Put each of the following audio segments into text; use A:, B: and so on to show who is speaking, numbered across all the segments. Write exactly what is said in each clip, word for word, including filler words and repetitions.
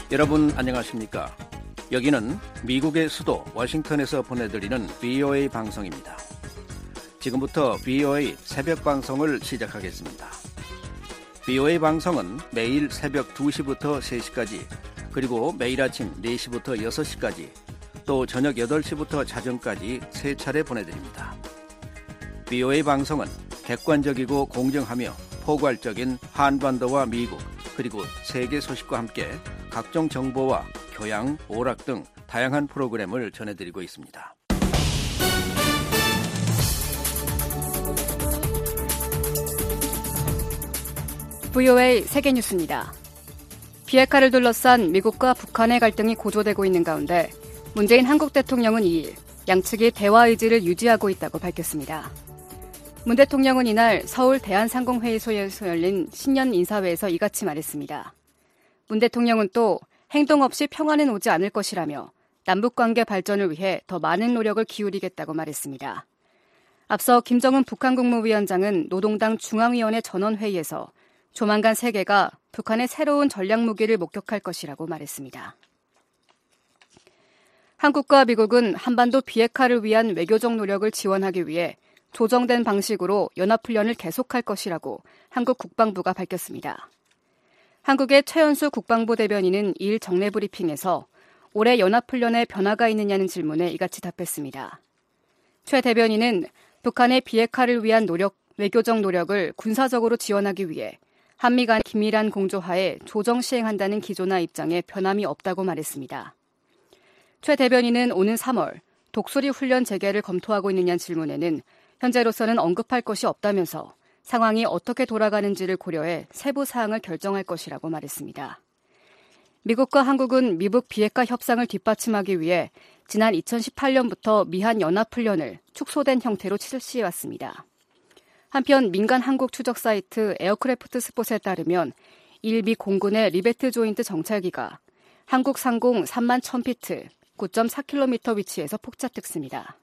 A: 여러분 안녕하십니까? 여기는 미국의 수도 워싱턴에서 보내드리는 브이오에이 방송입니다. 지금부터 브이오에이 새벽 방송을 시작하겠습니다. 브이오에이 방송은 매일 새벽 두 시부터 세 시까지, 그리고 매일 아침 네 시부터 여섯 시까지, 또 저녁 여덟 시부터 자정까지 세 차례 보내드립니다. 브이오에이 방송은 객관적이고 공정하며 포괄적인 한반도와 미국, 그리고 세계 소식과 함께 각종 정보와 교양, 오락 등 다양한 프로그램을 전해드리고 있습니다.
B: 브이오에이 세계뉴스입니다. 비핵화를 둘러싼 미국과 북한의 갈등이 고조되고 있는 가운데 문재인 한국 대통령은 이일 양측이 대화 의지를 유지하고 있다고 밝혔습니다. 문 대통령은 이날 서울 대한상공회의소에서 열린 신년 인사회에서 이같이 말했습니다. 문 대통령은 또 행동 없이 평화는 오지 않을 것이라며 남북관계 발전을 위해 더 많은 노력을 기울이겠다고 말했습니다. 앞서 김정은 북한 국무위원장은 노동당 중앙위원회 전원회의에서 조만간 세계가 북한의 새로운 전략무기를 목격할 것이라고 말했습니다. 한국과 미국은 한반도 비핵화를 위한 외교적 노력을 지원하기 위해 조정된 방식으로 연합훈련을 계속할 것이라고 한국 국방부가 밝혔습니다. 한국의 최연수 국방부 대변인은 이일 정례 브리핑에서 올해 연합훈련에 변화가 있느냐는 질문에 이같이 답했습니다. 최 대변인은 북한의 비핵화를 위한 노력, 외교적 노력을 군사적으로 지원하기 위해 한미 간 긴밀한 공조하에 조정 시행한다는 기조나 입장에 변함이 없다고 말했습니다. 최 대변인은 오는 삼월 독수리 훈련 재개를 검토하고 있느냐는 질문에는 현재로서는 언급할 것이 없다면서 상황이 어떻게 돌아가는지를 고려해 세부 사항을 결정할 것이라고 말했습니다. 미국과 한국은 미북 비핵화 협상을 뒷받침하기 위해 지난 이천십팔년부터 미한 연합훈련을 축소된 형태로 실시해왔습니다. 한편 민간 항공 추적 사이트 에어크래프트 스폿에 따르면 일미 공군의 리베트 조인트 정찰기가 한국 상공 삼만 천 피트, 구 점 사 킬로미터 위치에서 폭착했습니다.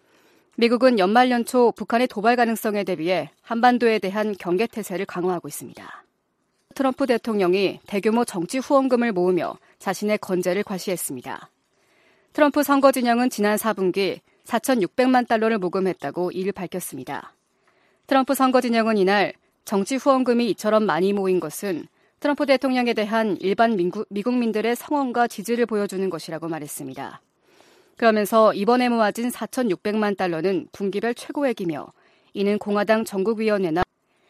B: 미국은 연말 연초 북한의 도발 가능성에 대비해 한반도에 대한 경계태세를 강화하고 있습니다. 트럼프 대통령이 대규모 정치 후원금을 모으며 자신의 건재를 과시했습니다. 트럼프 선거 진영은 지난 사분기 사천육백만 달러를 모금했다고 이일 밝혔습니다. 트럼프 선거 진영은 이날 정치 후원금이 이처럼 많이 모인 것은 트럼프 대통령에 대한 일반 미국, 미국민들의 성원과 지지를 보여주는 것이라고 말했습니다. 그러면서 이번에 모아진 사천육백만 달러는 분기별 최고액이며 이는 공화당 전국위원회나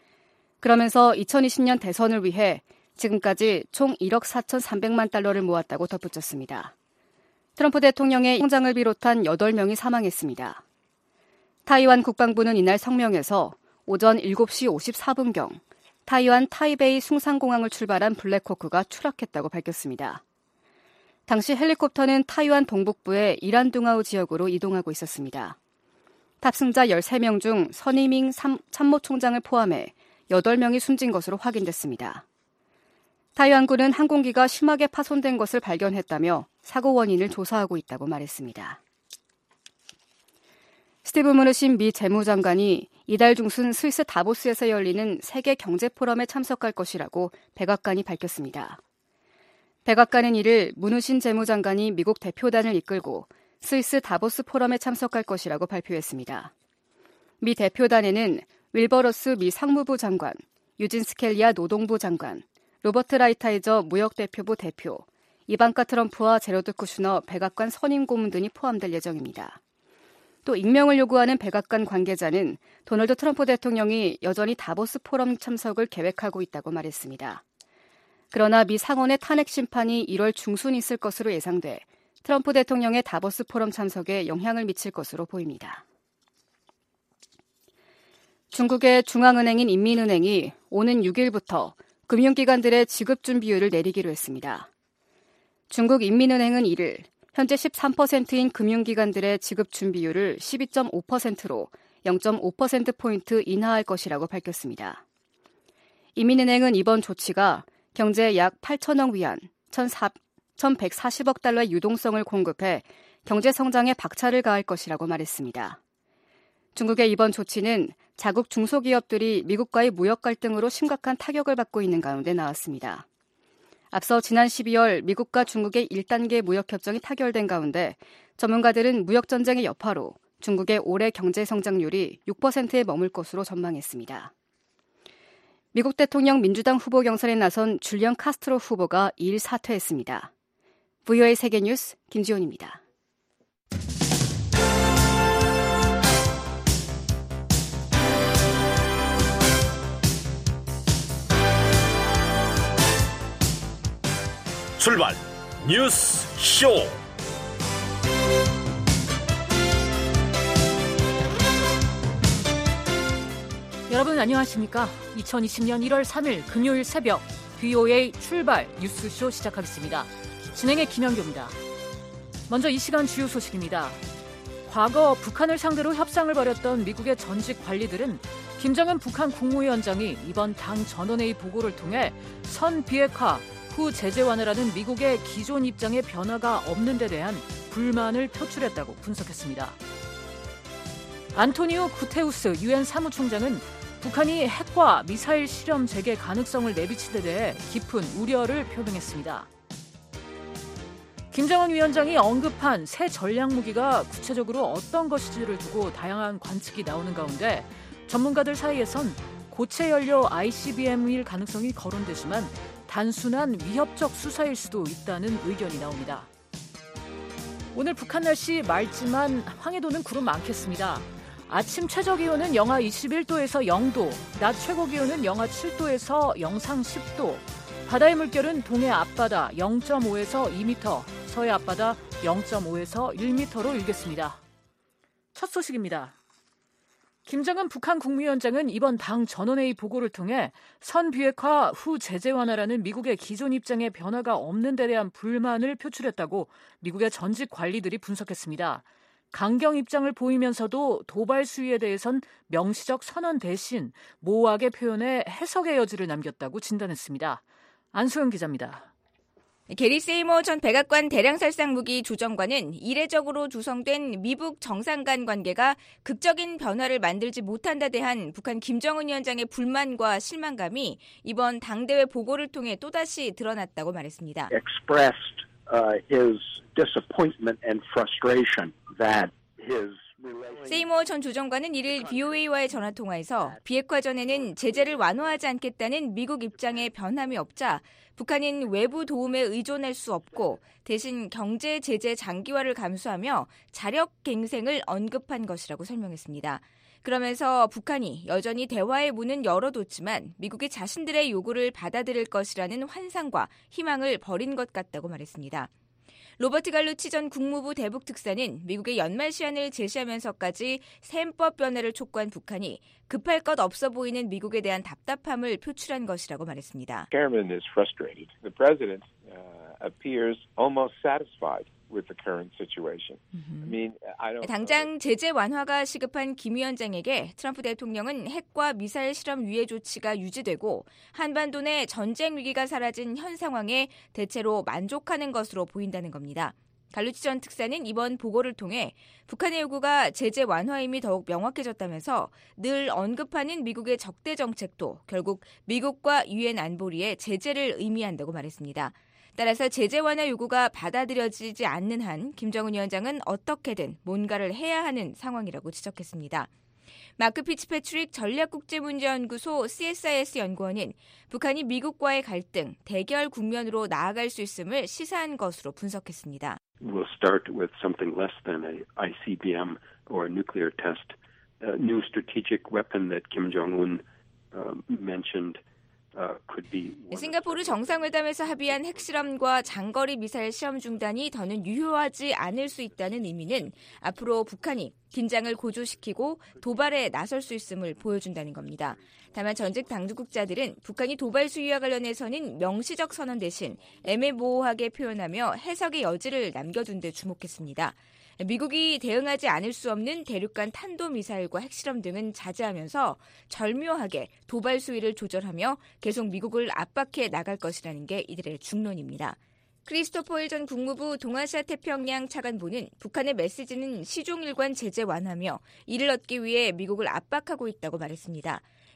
B: 그러면서 이천이십년 대선을 위해 지금까지 총 일억 사천삼백만 달러를 모았다고 덧붙였습니다. 트럼프 대통령의 총장을 비롯한 여덟 명이 사망했습니다. 타이완 국방부는 이날 성명에서 오전 일곱 시 오십사 분경 타이완 타이베이 숭상공항을 출발한 블랙호크가 추락했다고 밝혔습니다. 당시 헬리콥터는 타이완 동북부의 이란둥아우 지역으로 이동하고 있었습니다. 탑승자 열세 명 중 선이밍 참모총장을 포함해 여덟 명이 숨진 것으로 확인됐습니다. 타이완군은 항공기가 심하게 파손된 것을 발견했다며 사고 원인을 조사하고 있다고 말했습니다. 스티브 무누신 미 재무장관이 이달 중순 스위스 다보스에서 열리는 세계 경제 포럼에 참석할 것이라고 백악관이 밝혔습니다. 백악관은 이를 무누신 재무장관이 미국 대표단을 이끌고 스위스 다보스 포럼에 참석할 것이라고 발표했습니다. 미 대표단에는 윌버러스 미 상무부 장관, 유진 스켈리아 노동부 장관, 로버트 라이타이저 무역대표부 대표, 이반카 트럼프와 제러드 쿠슈너 백악관 선임 고문 등이 포함될 예정입니다. 또 익명을 요구하는 백악관 관계자는 도널드 트럼프 대통령이 여전히 다보스 포럼 참석을 계획하고 있다고 말했습니다. 그러나 미 상원의 탄핵 심판이 일월 중순 있을 것으로 예상돼 트럼프 대통령의 다보스 포럼 참석에 영향을 미칠 것으로 보입니다. 중국의 중앙은행인 인민은행이 오는 육일부터 금융기관들의 지급준비율을 내리기로 했습니다. 중국 인민은행은 이일 현재 십삼 퍼센트인 금융기관들의 지급준비율을 십이 점 오 퍼센트로 영 점 오 퍼센트포인트 인하할 것이라고 밝혔습니다. 인민은행은 이번 조치가 경제에 약 팔천억 위안, 천백사십억 달러의 유동성을 공급해 경제 성장에 박차를 가할 것이라고 말했습니다. 중국의 이번 조치는 자국 중소기업들이 미국과의 무역 갈등으로 심각한 타격을 받고 있는 가운데 나왔습니다. 앞서 지난 십이월 미국과 중국의 일 단계 무역협정이 타결된 가운데 전문가들은 무역전쟁의 여파로 중국의 올해 경제 성장률이 육 퍼센트에 머물 것으로 전망했습니다. 미국 대통령 민주당 후보 경선에 나선 줄리언 카스트로 후보가 이일 사퇴했습니다. 브이오에이 세계뉴스 김지훈입니다.
C: 출발 뉴스 쇼.
D: 여러분 안녕하십니까? 이천이십년 일월 삼일 금요일 새벽 브이오에이 출발 뉴스쇼 시작하겠습니다. 진행의 김현교입니다. 먼저 이 시간 주요 소식입니다. 과거 북한을 상대로 협상을 벌였던 미국의 전직 관리들은 김정은 북한 국무위원장이 이번 당 전원회의 보고를 통해 선 비핵화, 후 제재 완화라는 미국의 기존 입장에 변화가 없는 데 대한 불만을 표출했다고 분석했습니다. 안토니오 구테우스 유엔 사무총장은 북한이 핵과 미사일 실험 재개 가능성을 내비친 데 대해 깊은 우려를 표명했습니다. 김정은 위원장이 언급한 새 전략무기가 구체적으로 어떤 것인지를 두고 다양한 관측이 나오는 가운데 전문가들 사이에선 고체 연료 아이씨비엠일 가능성이 거론되지만 단순한 위협적 수사일 수도 있다는 의견이 나옵니다. 오늘 북한 날씨 맑지만 황해도는 구름 많겠습니다. 아침 최저기온은 영하 이십일도에서 영도, 낮 최고기온은 영하 칠도에서 영상 십도, 바다의 물결은 동해 앞바다 영점오에서 이 미터, 서해 앞바다 영점오에서 일 미터로 일겠습니다. 첫 소식입니다. 김정은 북한 국무위원장은 이번 당 전원회의 보고를 통해 선 비핵화 후 제재 완화라는 미국의 기존 입장에 변화가 없는 데 대한 불만을 표출했다고 미국의 전직 관리들이 분석했습니다. 강경 입장을 보이면서도 도발 수위에 대해선 명시적 선언 대신 모호하게 표현해 해석의 여지를 남겼다고 진단했습니다. 안소영 기자입니다.
E: 게리 세이머 전 백악관 대량살상무기 조정관은 이례적으로 조성된 미북 정상 간 관계가 극적인 변화를 만들지 못한다 대한 북한 김정은 위원장의 불만과 실망감이 이번 당대회 보고를 통해 또다시 드러났다고 말했습니다.
F: Expressed uh, his disappointment and frustration that his
E: 세이머 전 조정관은 이일 브이오에이와의 전화통화에서 비핵화 전에는 제재를 완화하지 않겠다는 미국 입장에 변함이 없자 북한은 외부 도움에 의존할 수 없고 대신 경제 제재 장기화를 감수하며 자력 갱생을 언급한 것이라고 설명했습니다. 그러면서 북한이 여전히 대화의 문은 열어뒀지만 미국이 자신들의 요구를 받아들일 것이라는 환상과 희망을 버린 것 같다고 말했습니다. 로버트 갈루치 전 국무부 대북특사는 미국의 연말 시한을 제시하면서까지 셈법 변화를 촉구한 북한이 급할 것 없어 보이는 미국에 대한 답답함을 표출한 것이라고 말했습니다.
G: Chairman is frustrated. The president uh, appears almost satisfied with the current situation. I mean, I don't
E: 당장 제재 완화가 시급한 김 위원장에게 트럼프 대통령은 핵과 미사일 실험 유예 조치가 유지되고 한반도 내 전쟁 위기가 사라진 현 상황에 대체로 만족하는 것으로 보인다는 겁니다. 갈루치 전 특사는 이번 보고를 통해 북한의 요구가 제재 완화임이 더욱 명확해졌다면서 늘 언급하는 미국의 적대 정책도 결국 미국과 유엔 안보리의 제재를 의미한다고 말했습니다. 따라서 제재 완화 요구가 받아들여지지 않는 한 김정은 위원장은 어떻게든 뭔가를 해야 하는 상황이라고 지적했습니다. 마크 피츠패트릭 전략국제문제연구소 씨에스아이에스 연구원은 북한이 미국과의 갈등, 대결 국면으로 나아갈 수 있음을 시사한 것으로 분석했습니다.
F: We'll start with something less than a 아이씨비엠 or a nuclear test, a new strategic weapon that Kim Jong-un uh, mentioned.
E: 싱가포르 정상회담에서 합의한 핵실험과 장거리 미사일 시험 중단이 더는 유효하지 않을 수 있다는 의미는 앞으로 북한이 긴장을 고조시키고 도발에 나설 수 있음을 보여준다는 겁니다. 다만 전직 당국자들은 북한이 도발 수위와 관련해서는 명시적 선언 대신 애매모호하게 표현하며 해석의 여지를 남겨둔 데 주목했습니다. 미국이 대응하지 않을 수 없는 대륙간 탄도미사일과 핵실험 등은 자제하면서 절묘하게 도발 수위를 조절하며 계속 미국을 압박해 나갈 것이라는 게 이들의 중론입니다. 크리스토퍼 힐 전 국무부 동아시아 태평양 차관보는 북한의 메시지는 시종일관 제재 완화며 이를 얻기 위해 미국을 압박하고 있다고 말했습니다.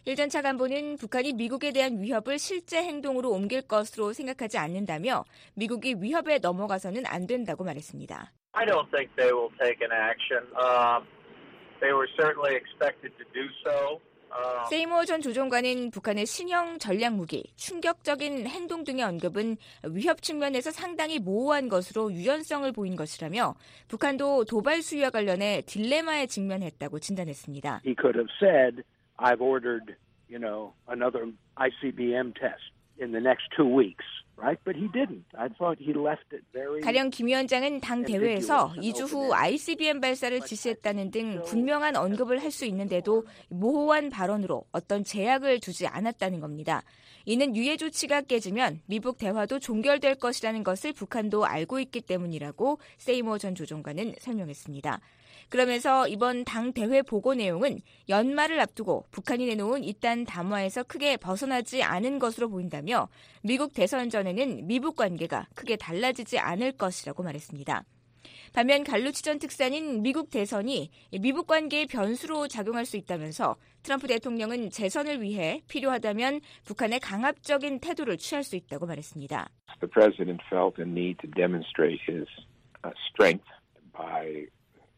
E: 일 전 차관보는 북한이 미국에 대한 위협을 실제 행동으로 옮길 것으로 생각하지 않는다며 미국이 위협에 넘어가서는 안 된다고 말했습니다.
H: I don't think they will take an action. Uh, they were certainly expected to do so.
E: 세이모 전 조종관은 북한의 신형 전략무기, 충격적인 행동 등의 언급은 위협 측면에서 상당히 모호한 것으로 유연성을 보인 것이라며 북한도 도발 수위와 관련해 딜레마에 직면했다고 진단했습니다.
I: He could have said, I've ordered, you know, another 아이씨비엠 test in the next two weeks. Right, but he didn't. I thought he left it very.
E: 가령 김 위원장은 당 대회에서 이 주 후 아이씨비엠 발사를 지시했다는 등 분명한 언급을 할 수 있는데도 모호한 발언으로 어떤 제약을 두지 않았다는 겁니다. 이는 유예 조치가 깨지면 미북 대화도 종결될 것이라는 것을 북한도 알고 있기 때문이라고 세이모 전 조종관은 설명했습니다. 그러면서 이번 당 대회 보고 내용은 연말을 앞두고 북한이 내놓은 이딴 담화에서 크게 벗어나지 않은 것으로 보인다며 미국 대선 전에는 미북 관계가 크게 달라지지 않을 것이라고 말했습니다. 반면 갈루치 전 특사는 미국 대선이 미북 관계의 변수로 작용할 수 있다면서 트럼프 대통령은 재선을 위해 필요하다면 북한의 강압적인 태도를 취할 수 있다고 말했습니다.
G: The president felt a need to demonstrate his uh, strength by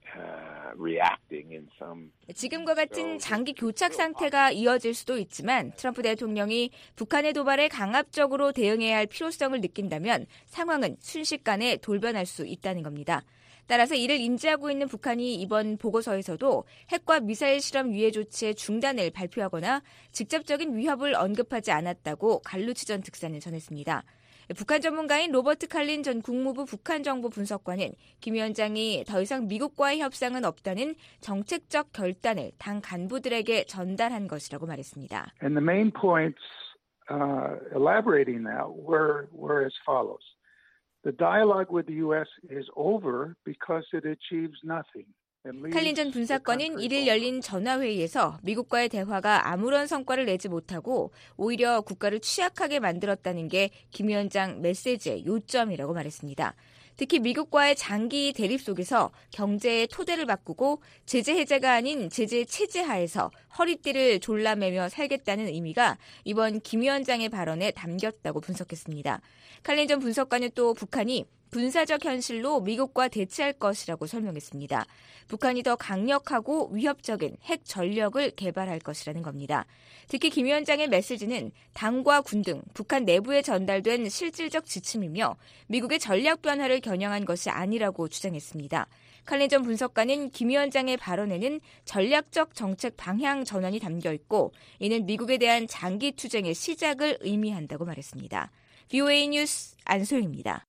E: 지금과 같은 장기 교착 상태가 이어질 수도 있지만 트럼프 대통령이 북한의 도발에 강압적으로 대응해야 할 필요성을 느낀다면 상황은 순식간에 돌변할 수 있다는 겁니다. 따라서 이를 인지하고 있는 북한이 이번 보고서에서도 핵과 미사일 실험 유예 조치의 중단을 발표하거나 직접적인 위협을 언급하지 않았다고 갈루치 전 특사는 전했습니다. 북한 전문가인 로버트 칼린 전 국무부 북한정보 분석관은 김 위원장이 더 이상 미국과의 협상은 없다는 정책적 결단을 당 간부들에게 전달한 것이라고 말했습니다.
J: And the main points uh, elaborating that were, were as follows. The dialogue with the U S is over because it achieves nothing.
E: 칼린 전 분사관은 이일 열린 전화회의에서 미국과의 대화가 아무런 성과를 내지 못하고 오히려 국가를 취약하게 만들었다는 게 김 위원장 메시지의 요점이라고 말했습니다. 특히 미국과의 장기 대립 속에서 경제의 토대를 바꾸고 제재 해제가 아닌 제재 체제하에서 허리띠를 졸라매며 살겠다는 의미가 이번 김 위원장의 발언에 담겼다고 분석했습니다. 칼린 전 분석관은 또 북한이 군사적 현실로 미국과 대치할 것이라고 설명했습니다. 북한이 더 강력하고 위협적인 핵 전력을 개발할 것이라는 겁니다. 특히 김 위원장의 메시지는 당과 군 등 북한 내부에 전달된 실질적 지침이며 미국의 전략 변화를 겨냥한 것이 아니라고 주장했습니다. 칼린 전 분석관은 김 위원장의 발언에는 전략적 정책 방향 전환이 담겨 있고 이는 미국에 대한 장기 투쟁의 시작을 의미한다고 말했습니다. 브이오에이 뉴스 안소영입니다.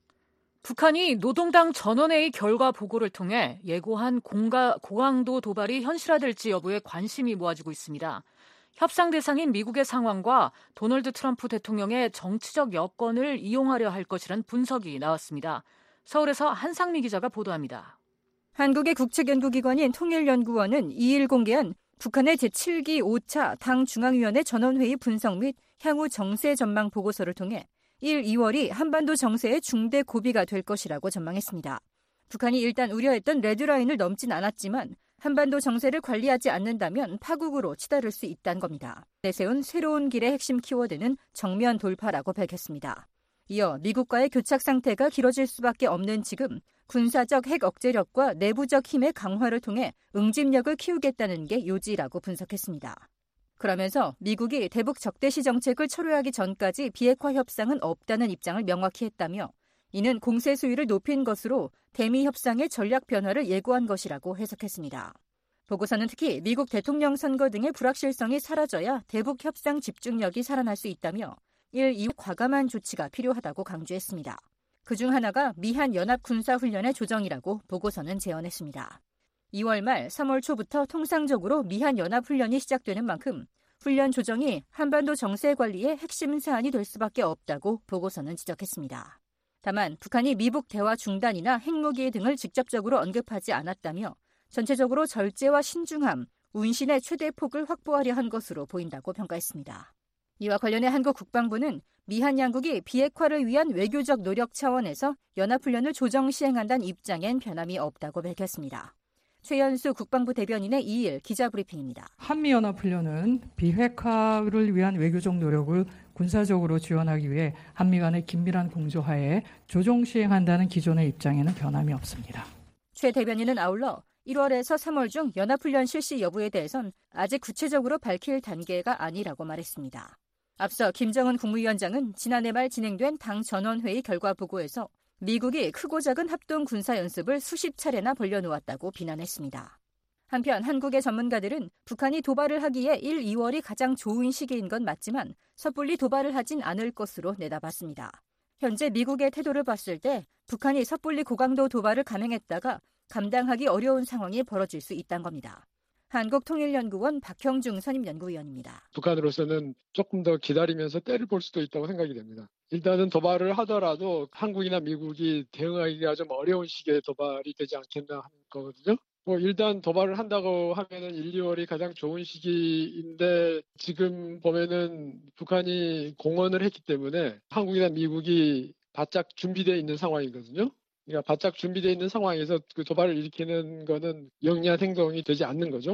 D: 북한이 노동당 전원회의 결과 보고를 통해 예고한 공가, 고강도 도발이 현실화될지 여부에 관심이 모아지고 있습니다. 협상 대상인 미국의 상황과 도널드 트럼프 대통령의 정치적 여건을 이용하려 할 것이란 분석이 나왔습니다. 서울에서 한상미 기자가 보도합니다.
B: 한국의 국책연구기관인 통일연구원은 이일 공개한 북한의 제칠 기 오 차 당 중앙위원회 전원회의 분석 및 향후 정세 전망 보고서를 통해 일, 이월이 한반도 정세의 중대 고비가 될 것이라고 전망했습니다. 북한이 일단 우려했던 레드라인을 넘진 않았지만 한반도 정세를 관리하지 않는다면 파국으로 치달을 수 있다는 겁니다. 내세운 새로운 길의 핵심 키워드는 정면 돌파라고 밝혔습니다. 이어 미국과의 교착 상태가 길어질 수밖에 없는 지금 군사적 핵 억제력과 내부적 힘의 강화를 통해 응집력을 키우겠다는 게 요지라고 분석했습니다. 그러면서 미국이 대북 적대시 정책을 철회하기 전까지 비핵화 협상은 없다는 입장을 명확히 했다며 이는 공세 수위를 높인 것으로 대미 협상의 전략 변화를 예고한 것이라고 해석했습니다. 보고서는 특히 미국 대통령 선거 등의 불확실성이 사라져야 대북 협상 집중력이 살아날 수 있다며 일, 이후 과감한 조치가 필요하다고 강조했습니다. 그중 하나가 미한 연합 군사훈련의 조정이라고 보고서는 제언했습니다. 이월 말 삼월 초부터 통상적으로 미한 연합훈련이 시작되는 만큼 훈련 조정이 한반도 정세 관리의 핵심 사안이 될 수밖에 없다고 보고서는 지적했습니다. 다만 북한이 미북 대화 중단이나 핵무기 등을 직접적으로 언급하지 않았다며 전체적으로 절제와 신중함, 운신의 최대 폭을 확보하려 한 것으로 보인다고 평가했습니다. 이와 관련해 한국 국방부는 미한 양국이 비핵화를 위한 외교적 노력 차원에서 연합훈련을 조정 시행한다는 입장엔 변함이 없다고 밝혔습니다.
K: 최연수 국방부 대변인의 이 일 기자브리핑입니다.
L: 한미연합훈련은 비핵화를 위한 외교적 노력을 군사적으로 지원하기 위해 한미 간의 긴밀한 공조하에 조정 시행한다는 기존의 입장에는 변함이 없습니다.
K: 최 대변인은 아울러 일월에서 삼월 중 연합훈련 실시 여부에 대해선 아직 구체적으로 밝힐 단계가 아니라고 말했습니다. 앞서 김정은 국무위원장은 지난해 말 진행된 당 전원회의 결과 보고에서 미국이 크고 작은 합동 군사연습을 수십 차례나 벌려놓았다고 비난했습니다. 한편 한국의 전문가들은 북한이 도발을 하기에 일, 이월이 가장 좋은 시기인 건 맞지만 섣불리 도발을 하진 않을 것으로 내다봤습니다. 현재 미국의 태도를 봤을 때 북한이 섣불리 고강도 도발을 감행했다가 감당하기 어려운 상황이 벌어질 수 있다는 겁니다. 한국통일연구원 박형중 선임연구위원입니다.
M: 북한으로서는 조금 더 기다리면서 때를 볼 수도 있다고 생각이 됩니다. 일단은 도발을 하더라도 한국이나 미국이 대응하기가 좀 어려운 시기에 도발이 되지 않겠나 하는 거거든요. 뭐 일단 도발을 한다고 하면은 일, 이월이 가장 좋은 시기인데 지금 보면은 북한이 공언을 했기 때문에 한국이나 미국이 바짝 준비되어 있는 상황이거든요. 그러니까 바짝 준비되어 있는 상황에서 그 도발을 일으키는 거는 영리한 행동이 되지 않는 거죠.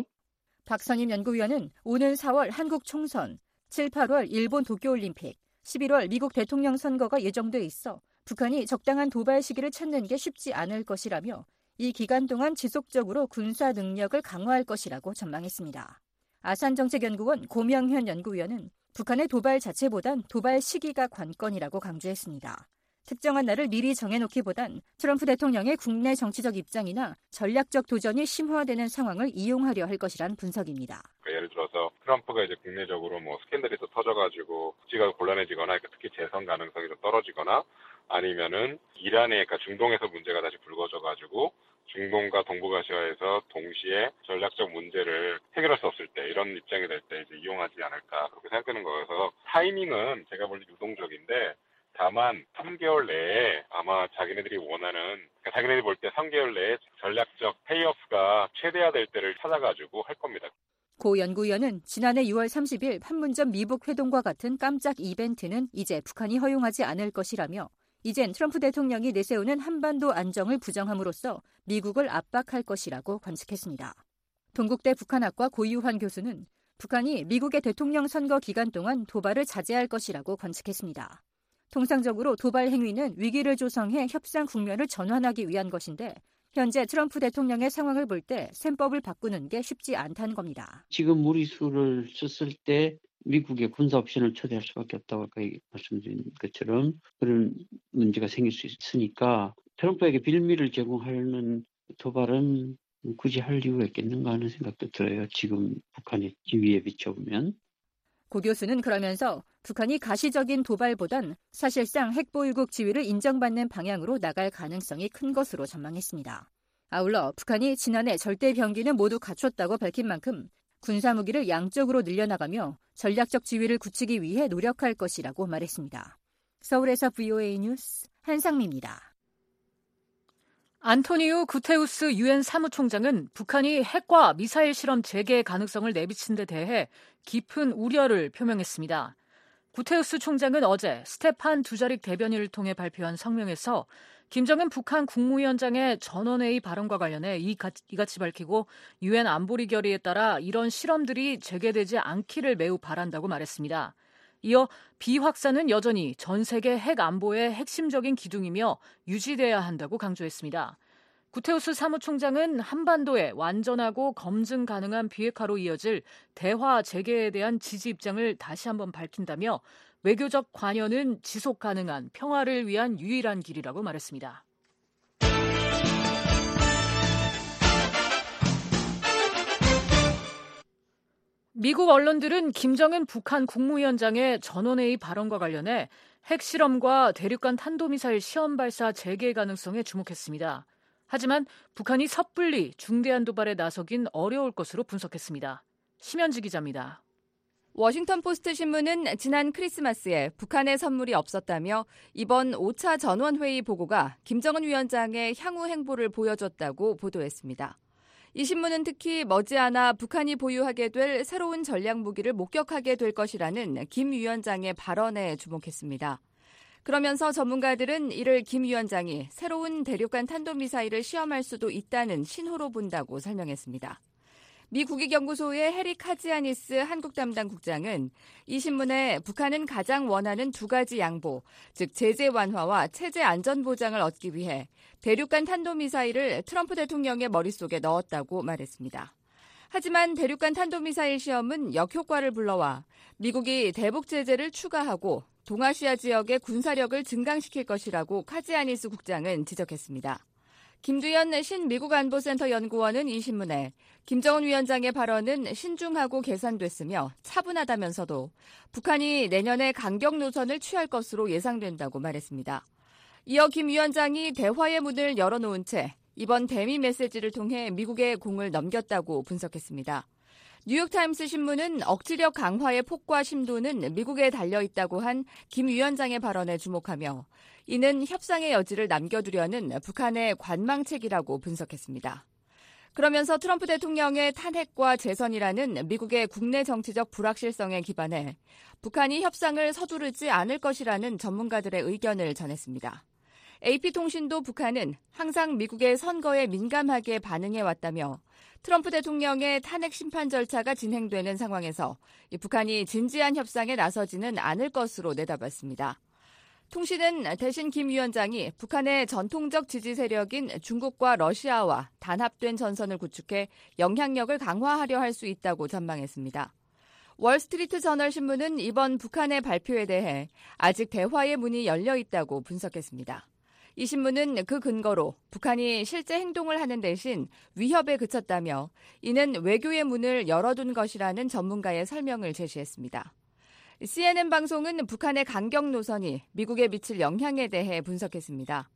K: 박선임 연구위원은 오는 사월 한국 총선, 칠, 팔월 일본 도쿄올림픽, 십일월 미국 대통령 선거가 예정돼 있어 북한이 적당한 도발 시기를 찾는 게 쉽지 않을 것이라며 이 기간 동안 지속적으로 군사 능력을 강화할 것이라고 전망했습니다. 아산정책연구원 고명현 연구위원은 북한의 도발 자체보단 도발 시기가 관건이라고 강조했습니다. 특정한 날을 미리 정해놓기보단 트럼프 대통령의 국내 정치적 입장이나 전략적 도전이 심화되는 상황을 이용하려 할 것이란 분석입니다.
N: 그러니까 예를 들어서 트럼프가 이제 국내적으로 뭐 스캔들이 또 터져가지고 국지가 곤란해지거나 특히 재선 가능성이 좀 떨어지거나 아니면은 이란에 그러니까 중동에서 문제가 다시 불거져가지고 중동과 동북아시아에서 동시에 전략적 문제를 해결할 수 없을 때 이런 입장이 될 때 이제 이용하지 않을까 그렇게 생각되는 거여서 타이밍은 제가 볼 때 유동적인데. 다만 삼 개월 내에 아마 자기네들이 원하는 그러니까 자기네들이 볼 때 삼 개월 내에 전략적 페이오프가 최대화될 때를 찾아가지고 할 겁니다.
K: 고 연구위원은 지난해 유월 삼십일 판문점 미북 회동과 같은 깜짝 이벤트는 이제 북한이 허용하지 않을 것이라며 이젠 트럼프 대통령이 내세우는 한반도 안정을 부정함으로써 미국을 압박할 것이라고 관측했습니다. 동국대 북한학과 고유환 교수는 북한이 미국의 대통령 선거 기간 동안 도발을 자제할 것이라고 관측했습니다. 통상적으로 도발 행위는 위기를 조성해 협상 국면을 전환하기 위한 것인데 현재 트럼프 대통령의 상황을 볼 때 셈법을 바꾸는 게 쉽지 않다는 겁니다.
O: 지금 무리수를 썼을 때 미국의 군사 옵션을 초대할 수밖에 없다고 아까 말씀드린 것처럼 그런 문제가 생길 수 있으니까 트럼프에게 빌미를 제공하는 도발은 굳이 할 이유가 있겠는가 하는 생각도 들어요. 지금 북한의 지위에 비춰보면.
K: 고 교수는 그러면서 북한이 가시적인 도발보단 사실상 핵보유국 지위를 인정받는 방향으로 나갈 가능성이 큰 것으로 전망했습니다. 아울러 북한이 지난해 절대 병기는 모두 갖췄다고 밝힌 만큼 군사무기를 양적으로 늘려나가며 전략적 지위를 굳히기 위해 노력할 것이라고 말했습니다. 서울에서 브이오에이 뉴스 한상미입니다.
D: 안토니우 구테우스 유엔 사무총장은 북한이 핵과 미사일 실험 재개 가능성을 내비친 데 대해 깊은 우려를 표명했습니다. 구테우스 총장은 어제 스테판 두자릭 대변인을 통해 발표한 성명에서 김정은 북한 국무위원장의 전원회의 발언과 관련해 이같이 밝히고 유엔 안보리 결의에 따라 이런 실험들이 재개되지 않기를 매우 바란다고 말했습니다. 이어 비확산은 여전히 전 세계 핵 안보의 핵심적인 기둥이며 유지돼야 한다고 강조했습니다. 구테우스 사무총장은 한반도에 완전하고 검증 가능한 비핵화로 이어질 대화 재개에 대한 지지 입장을 다시 한번 밝힌다며 외교적 관여는 지속 가능한 평화를 위한 유일한 길이라고 말했습니다. 미국 언론들은 김정은 북한 국무위원장의 전원회의 발언과 관련해 핵실험과 대륙간 탄도미사일 시험 발사 재개 가능성에 주목했습니다. 하지만 북한이 섣불리 중대한 도발에 나서긴 어려울 것으로 분석했습니다. 심현지 기자입니다.
P: 워싱턴 포스트 신문은 지난 크리스마스에 북한의 선물이 없었다며 이번 오 차 전원회의 보고가 김정은 위원장의 향후 행보를 보여줬다고 보도했습니다. 이 신문은 특히 머지않아 북한이 보유하게 될 새로운 전략 무기를 목격하게 될 것이라는 김 위원장의 발언에 주목했습니다. 그러면서 전문가들은 이를 김 위원장이 새로운 대륙간 탄도미사일을 시험할 수도 있다는 신호로 본다고 설명했습니다. 미 국익연구소의 해리 카지아니스 한국 담당 국장은 이 신문에 북한은 가장 원하는 두 가지 양보, 즉 제재 완화와 체제 안전 보장을 얻기 위해 대륙간 탄도미사일을 트럼프 대통령의 머릿속에 넣었다고 말했습니다. 하지만 대륙간 탄도미사일 시험은 역효과를 불러와 미국이 대북 제재를 추가하고 동아시아 지역의 군사력을 증강시킬 것이라고 카지아니스 국장은 지적했습니다. 김두현 신미국안보센터 연구원은 이 신문에 김정은 위원장의 발언은 신중하고 계산됐으며 차분하다면서도 북한이 내년에 강경 노선을 취할 것으로 예상된다고 말했습니다. 이어 김 위원장이 대화의 문을 열어놓은 채 이번 대미 메시지를 통해 미국에 공을 넘겼다고 분석했습니다. 뉴욕타임스 신문은 억지력 강화의 폭과 심도는 미국에 달려있다고 한 김 위원장의 발언에 주목하며 이는 협상의 여지를 남겨두려는 북한의 관망책이라고 분석했습니다. 그러면서 트럼프 대통령의 탄핵과 재선이라는 미국의 국내 정치적 불확실성에 기반해 북한이 협상을 서두르지 않을 것이라는 전문가들의 의견을 전했습니다. 에이피통신도 북한은 항상 미국의 선거에 민감하게 반응해왔다며 트럼프 대통령의 탄핵 심판 절차가 진행되는 상황에서 북한이 진지한 협상에 나서지는 않을 것으로 내다봤습니다. 통신은 대신 김 위원장이 북한의 전통적 지지 세력인 중국과 러시아와 단합된 전선을 구축해 영향력을 강화하려 할 수 있다고 전망했습니다. 월스트리트 저널 신문은 이번 북한의 발표에 대해 아직 대화의 문이 열려 있다고 분석했습니다. 이 신문은 그 근거로 북한이 실제 행동을 하는 대신 위협에 그쳤다며 이는 외교의 문을 열어둔 것이라는 전문가의 설명을 제시했습니다. 씨엔엔 방송은 북한의 강경 노선이 미국에 미칠 영향에 대해 분석했습니다.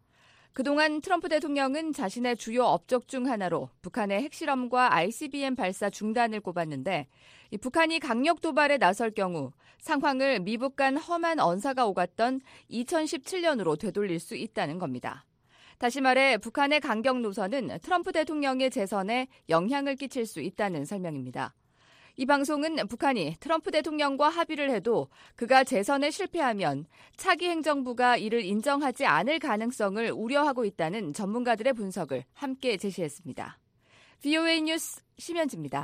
P: 그동안 트럼프 대통령은 자신의 주요 업적 중 하나로 북한의 핵실험과 아이씨비엠 발사 중단을 꼽았는데 이 북한이 강력 도발에 나설 경우 상황을 미북 간 험한 언사가 오갔던 이천십칠 년으로 되돌릴 수 있다는 겁니다. 다시 말해 북한의 강경 노선은 트럼프 대통령의 재선에 영향을 끼칠 수 있다는 설명입니다. 이 방송은 북한이 트럼프 대통령과 합의를 해도 그가 재선에 실패하면 차기 행정부가 이를 인정하지 않을 가능성을 우려하고 있다는 전문가들의 분석을 함께 제시했습니다. 브이오에이 뉴스 심현지입니다.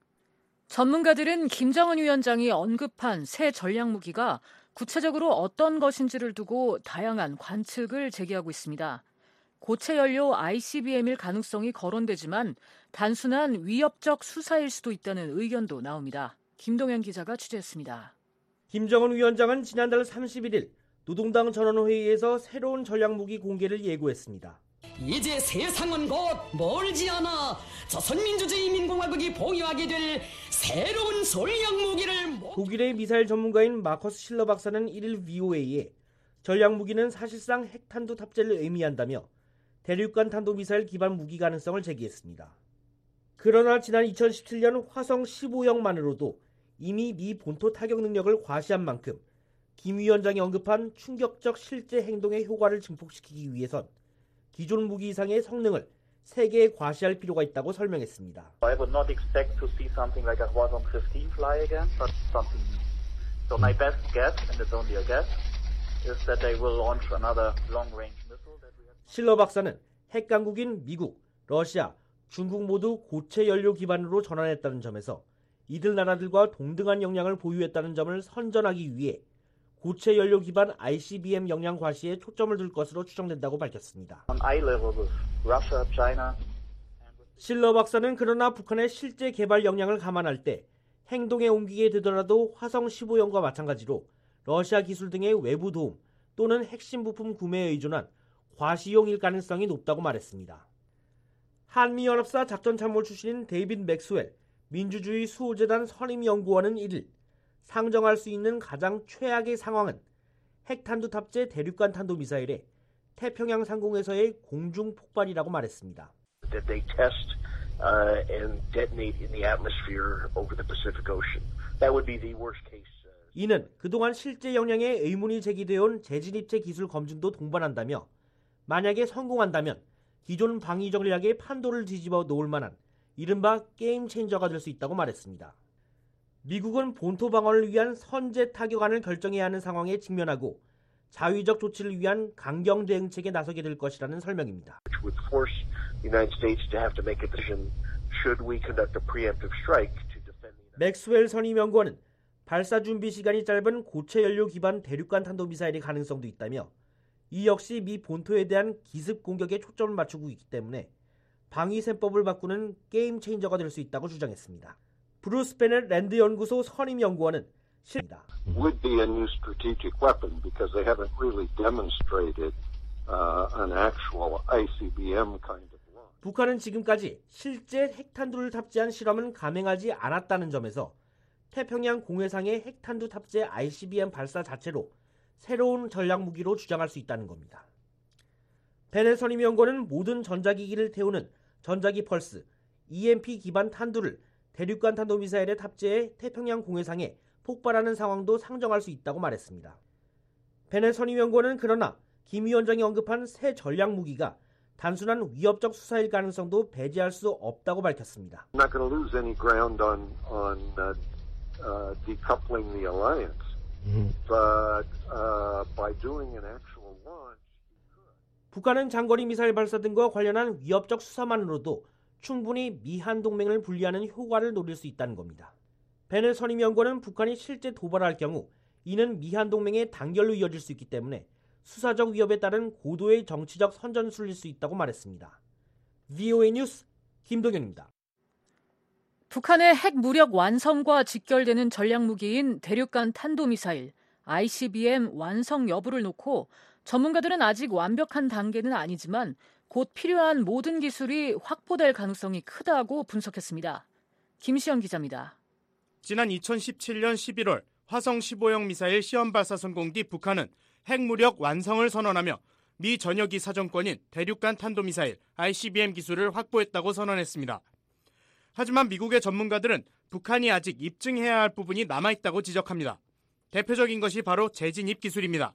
D: 전문가들은 김정은 위원장이 언급한 새 전략무기가 구체적으로 어떤 것인지를 두고 다양한 관측을 제기하고 있습니다. 고체 연료 아이씨비엠일 가능성이 거론되지만 단순한 위협적 수사일 수도 있다는 의견도 나옵니다. 김동현 기자가 취재했습니다.
Q: 김정은 위원장은 지난달 삼십일 일 노동당 전원회의에서 새로운 전략무기 공개를 예고했습니다.
R: 이제 세상은 곧 멀지 않아 조선민주주의인민공화국이 보유하게 될 새로운 전략무기를.
Q: 독일의 미사일 전문가인 마커스 실러 박사는 일 일 브이오에이에 전략무기는 사실상 핵탄두 탑재를 의미한다며 대륙간 탄도미사일 기반 무기 가능성을 제기했습니다. 그러나 지난 이천십칠 년 화성 십오형만으로도 이미 미 본토 타격 능력을 과시한 만큼 김 위원장이 언급한 충격적 실제 행동의 효과를 증폭시키기 위해선 기존 무기 이상의 성능을 세계에 과시할 필요가 있다고 설명했습니다.
H: I would not expect to see something like a Hwasong fifteen fly again, but something new. So my best guess, and it's only a guess, is that they will launch another long-range missile.
Q: 실러 박사는 핵 강국인 미국, 러시아, 중국 모두 고체 연료 기반으로 전환했다는 점에서 이들 나라들과 동등한 역량을 보유했다는 점을 선전하기 위해 고체 연료 기반 아이씨비엠 역량 과시에 초점을 둘 것으로 추정된다고 밝혔습니다.
H: On eye level with Russia, China.
Q: 실러 박사는 그러나 북한의 실제 개발 역량을 감안할 때 행동에 옮기게 되더라도 화성 십오형과 마찬가지로 러시아 기술 등의 외부 도움 또는 핵심 부품 구매에 의존한 과시용일 가능성이 높다고 말했습니다. 한미연합사 작전참모 출신인 데이빗 맥스웰 민주주의 수호재단 선임연구원은 일 일 상정할 수 있는 가장 최악의 상황은 핵탄두 탑재 대륙간 탄도미사일의 태평양 상공에서의 공중 폭발이라고 말했습니다.
S: That they test uh, and detonate in the atmosphere over the Pacific Ocean. That would be the worst case.
Q: 이는 그동안 실제 역량에 의문이 제기되어 온 재진입체 기술 검증도 동반한다며 만약에 성공한다면 기존 방위 전략의 판도를 뒤집어 놓을 만한 이른바 게임 체인저가 될 수 있다고 말했습니다. 미국은 본토 방어를 위한 선제 타격안을 결정해야 하는 상황에 직면하고 자위적 조치를 위한 강경 대응책에 나서게 될 것이라는 설명입니다.
S: Would force the United States to have to make a decision should we conduct a preemptive strike to defend the United States.
Q: 맥스웰 선임연구원은 발사 준비 시간이 짧은 고체 연료 기반 대륙간 탄도미사일의 가능성도 있다며 이 역시 미 본토에 대한 기습 공격에 초점을 맞추고 있기 때문에 방위셈법을 바꾸는 게임 체인저가 될 수 있다고 주장했습니다. 브루스 베넷 랜드 연구소 선임 연구원은 실입니다.
T: Would be a new strategic weapon because they haven't really demonstrated uh, an actual 아이씨비엠 kind of launch.
Q: 북한은 지금까지 실제 핵탄두를 탑재한 실험은 감행하지 않았다는 점에서 태평양 공해상의 핵탄두 탑재 아이씨비엠 발사 자체로 새로운 전략 무기로 주장할 수 있다는 겁니다. 베넷 선임 연구원은 모든 전자기기를 태우는 전자기 펄스, 이엠피 기반 탄두를 대륙간 탄도미사일에 탑재해 태평양 공해상에 폭발하는 상황도 상정할 수 있다고 말했습니다. 베넷 선임 연구원은 그러나 김 위원장이 언급한 새 전략 무기가 단순한 위협적 수사일 가능성도 배제할 수 없다고 밝혔습니다.
T: I'm not going to lose any ground on on uh, uh, decoupling the alliance, mm-hmm. but uh, by doing an actual launch.
Q: 북한은 장거리 미사일 발사 등과 관련한 위협적 수사만으로도 충분히 미한 동맹을 분리하는 효과를 노릴 수 있다는 겁니다. 베넷 선임 연구원은 북한이 실제 도발할 경우 이는 미한 동맹의 단결로 이어질 수 있기 때문에 수사적 위협에 따른 고도의 정치적 선전술일 수 있다고 말했습니다. 브이오에이 뉴스 김동현입니다.
D: 북한의 핵 무력 완성과 직결되는 전략무기인 대륙간 탄도미사일 아이씨비엠 완성 여부를 놓고 전문가들은 아직 완벽한 단계는 아니지만 곧 필요한 모든 기술이 확보될 가능성이 크다고 분석했습니다. 김시영 기자입니다.
U: 지난 이천십칠년 십일월 화성 십오형 미사일 시험 발사 성공 뒤 북한은 핵무력 완성을 선언하며 미 전역이 사정권인 대륙간 탄도미사일 아이씨비엠 기술을 확보했다고 선언했습니다. 하지만 미국의 전문가들은 북한이 아직 입증해야 할 부분이 남아있다고 지적합니다. 대표적인 것이 바로 재진입 기술입니다.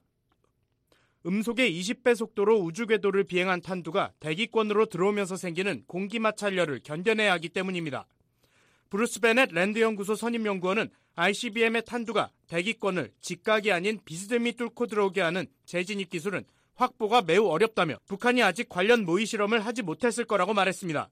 U: 음속의 이십 배 속도로 우주 궤도를 비행한 탄두가 대기권으로 들어오면서 생기는 공기 마찰열을 견뎌내야 하기 때문입니다. 브루스 베넷 랜드 연구소 선임 연구원은 아이씨비엠의 탄두가 대기권을 직각이 아닌 비스듬히 뚫고 들어오게 하는 재진입 기술은 확보가 매우 어렵다며 북한이 아직 관련 모의 실험을 하지 못했을 거라고 말했습니다.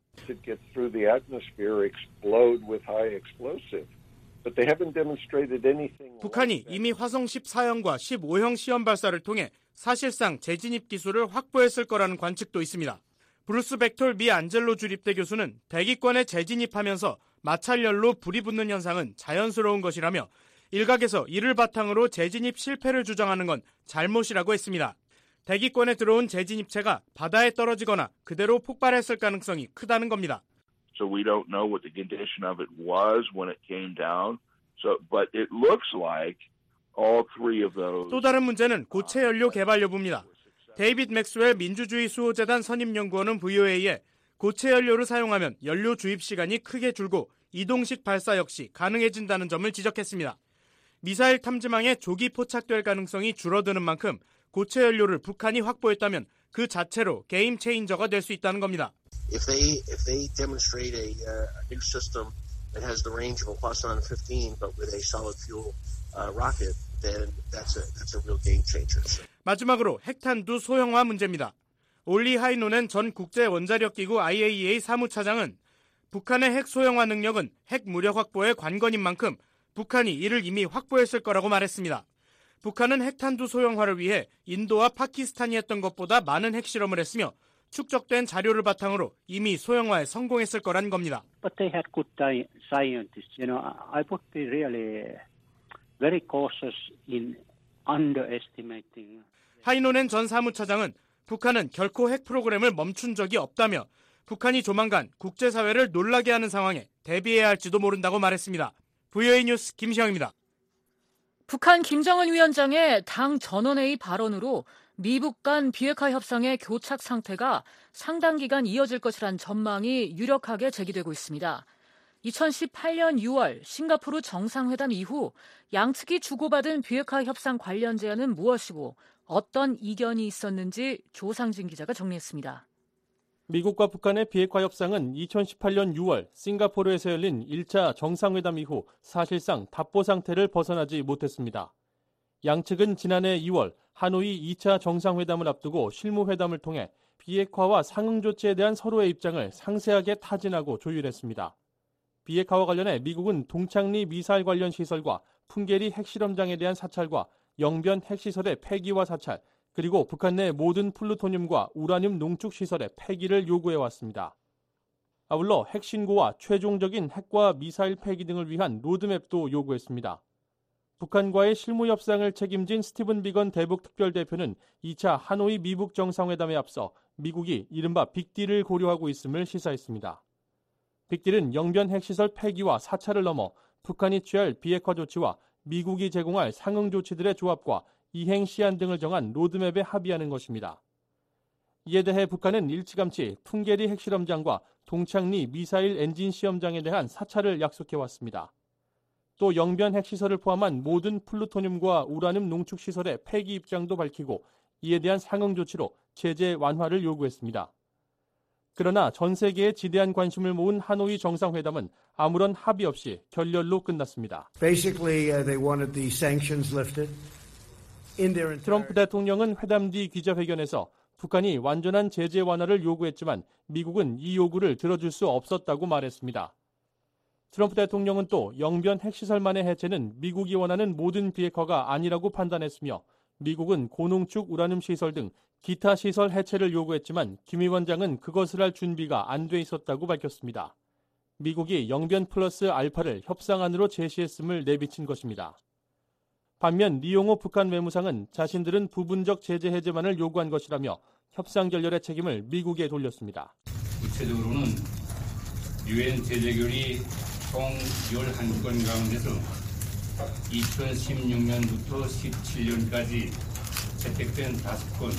U: 북한이 이미 화성 십사형과 십오형 시험 발사를 통해 사실상 재진입 기술을 확보했을 거라는 관측도 있습니다. 브루스 벡톨 미 안젤로 주립대 교수는 대기권에 재진입하면서 마찰열로 불이 붙는 현상은 자연스러운 것이라며 일각에서 이를 바탕으로 재진입 실패를 주장하는 건 잘못이라고 했습니다. 대기권에 들어온 재진입체가 바다에 떨어지거나 그대로 폭발했을 가능성이 크다는 겁니다.
V: So we don't know what the condition of it was when it came down. So, but it looks like all three of those.
U: 또 다른 문제는 고체 연료 개발 여부입니다. 데이빗 맥스웰 민주주의 수호재단 선임 연구원은 브이오에이에 고체 연료를 사용하면 연료 주입 시간이 크게 줄고 이동식 발사 역시 가능해진다는 점을 지적했습니다. 미사일 탐지망에 조기 포착될 가능성이 줄어드는 만큼 고체 연료를 북한이 확보했다면 그 자체로 게임 체인저가 될 수 있다는 겁니다.
S: If they if they demonstrate a, uh, a new system that has the range of a Poisson fifteen, but with a solid fuel uh, rocket, then that's a that's a real game changer.
U: 마지막으로 핵탄두 소형화 문제입니다. 올리 하이노넨 전 국제 원자력 기구 아이에이이에이 사무차장은 북한의 핵 소형화 능력은 핵 무력 확보의 관건인 만큼 북한이 이를 이미 확보했을 거라고 말했습니다. 북한은 핵탄두 소형화를 위해 인도와 파키스탄이 했던 것보다 많은 핵실험을 했으며 축적된 자료를 바탕으로 이미 소형화에 성공했을 거란 겁니다.
I: But they had good scientists. You know, I would be really very cautious in underestimating.
U: 하이노넨 전 사무차장은 북한은 결코 핵 프로그램을 멈춘 적이 없다며 북한이 조만간 국제사회를 놀라게 하는 상황에 대비해야 할지도 모른다고 말했습니다. 브이오에이 뉴스 김시영입니다.
D: 북한 김정은 위원장의 당 전원회의 발언으로 미북 간 비핵화 협상의 교착 상태가 상당 기간 이어질 것이란 전망이 유력하게 제기되고 있습니다. 이천십팔년 유월 싱가포르 정상회담 이후 양측이 주고받은 비핵화 협상 관련 제안은 무엇이고 어떤 이견이 있었는지 조상진 기자가 정리했습니다.
W: 미국과 북한의 비핵화 협상은 이천십팔년 유월 싱가포르에서 열린 일 차 정상회담 이후 사실상 답보 상태를 벗어나지 못했습니다. 양측은 지난해 이월 하노이 이 차 정상회담을 앞두고 실무회담을 통해 비핵화와 상응 조치에 대한 서로의 입장을 상세하게 타진하고 조율했습니다. 비핵화와 관련해 미국은 동창리 미사일 관련 시설과 풍계리 핵실험장에 대한 사찰과 영변 핵시설의 폐기와 사찰, 그리고 북한 내 모든 플루토늄과 우라늄 농축 시설의 폐기를 요구해왔습니다. 아울러 핵신고와 최종적인 핵과 미사일 폐기 등을 위한 로드맵도 요구했습니다. 북한과의 실무 협상을 책임진 스티븐 비건 대북 특별대표는 이 차 하노이 미북 정상회담에 앞서 미국이 이른바 빅딜을 고려하고 있음을 시사했습니다. 빅딜은 영변 핵시설 폐기와 사찰을 넘어 북한이 취할 비핵화 조치와 미국이 제공할 상응 조치들의 조합과 이행 시한 등을 정한 로드맵에 합의하는 것입니다. 이에 대해 북한은 일찌감치 풍계리 핵실험장과 동창리 미사일 엔진 시험장에 대한 사찰을 약속해왔습니다. 또 영변 핵시설을 포함한 모든 플루토늄과 우라늄 농축시설의 폐기 입장도 밝히고 이에 대한 상응 조치로 제재 완화를 요구했습니다. 그러나 전 세계에 지대한 관심을 모은 하노이 정상회담은 아무런 합의 없이 결렬로 끝났습니다.
A: Basically, uh, they wanted the sanctions lifted. In their entire...
W: 트럼프 대통령은 회담 뒤 기자회견에서 북한이 완전한 제재 완화를 요구했지만 미국은 이 요구를 들어줄 수 없었다고 말했습니다. 트럼프 대통령은 또 영변 핵시설만의 해체는 미국이 원하는 모든 비핵화가 아니라고 판단했으며 미국은 고농축 우라늄 시설 등 기타 시설 해체를 요구했지만 김 위원장은 그것을 할 준비가 안 돼 있었다고 밝혔습니다. 미국이 영변 플러스 알파를 협상안으로 제시했음을 내비친 것입니다. 반면 리용호 북한 외무상은 자신들은 부분적 제재 해제만을 요구한 것이라며 협상 결렬의 책임을 미국에 돌렸습니다.
C: 구체적으로는 유엔 제재결의 총 열한 건 가운데서 이천십육 년부터 십칠 년까지 채택된 다섯 건,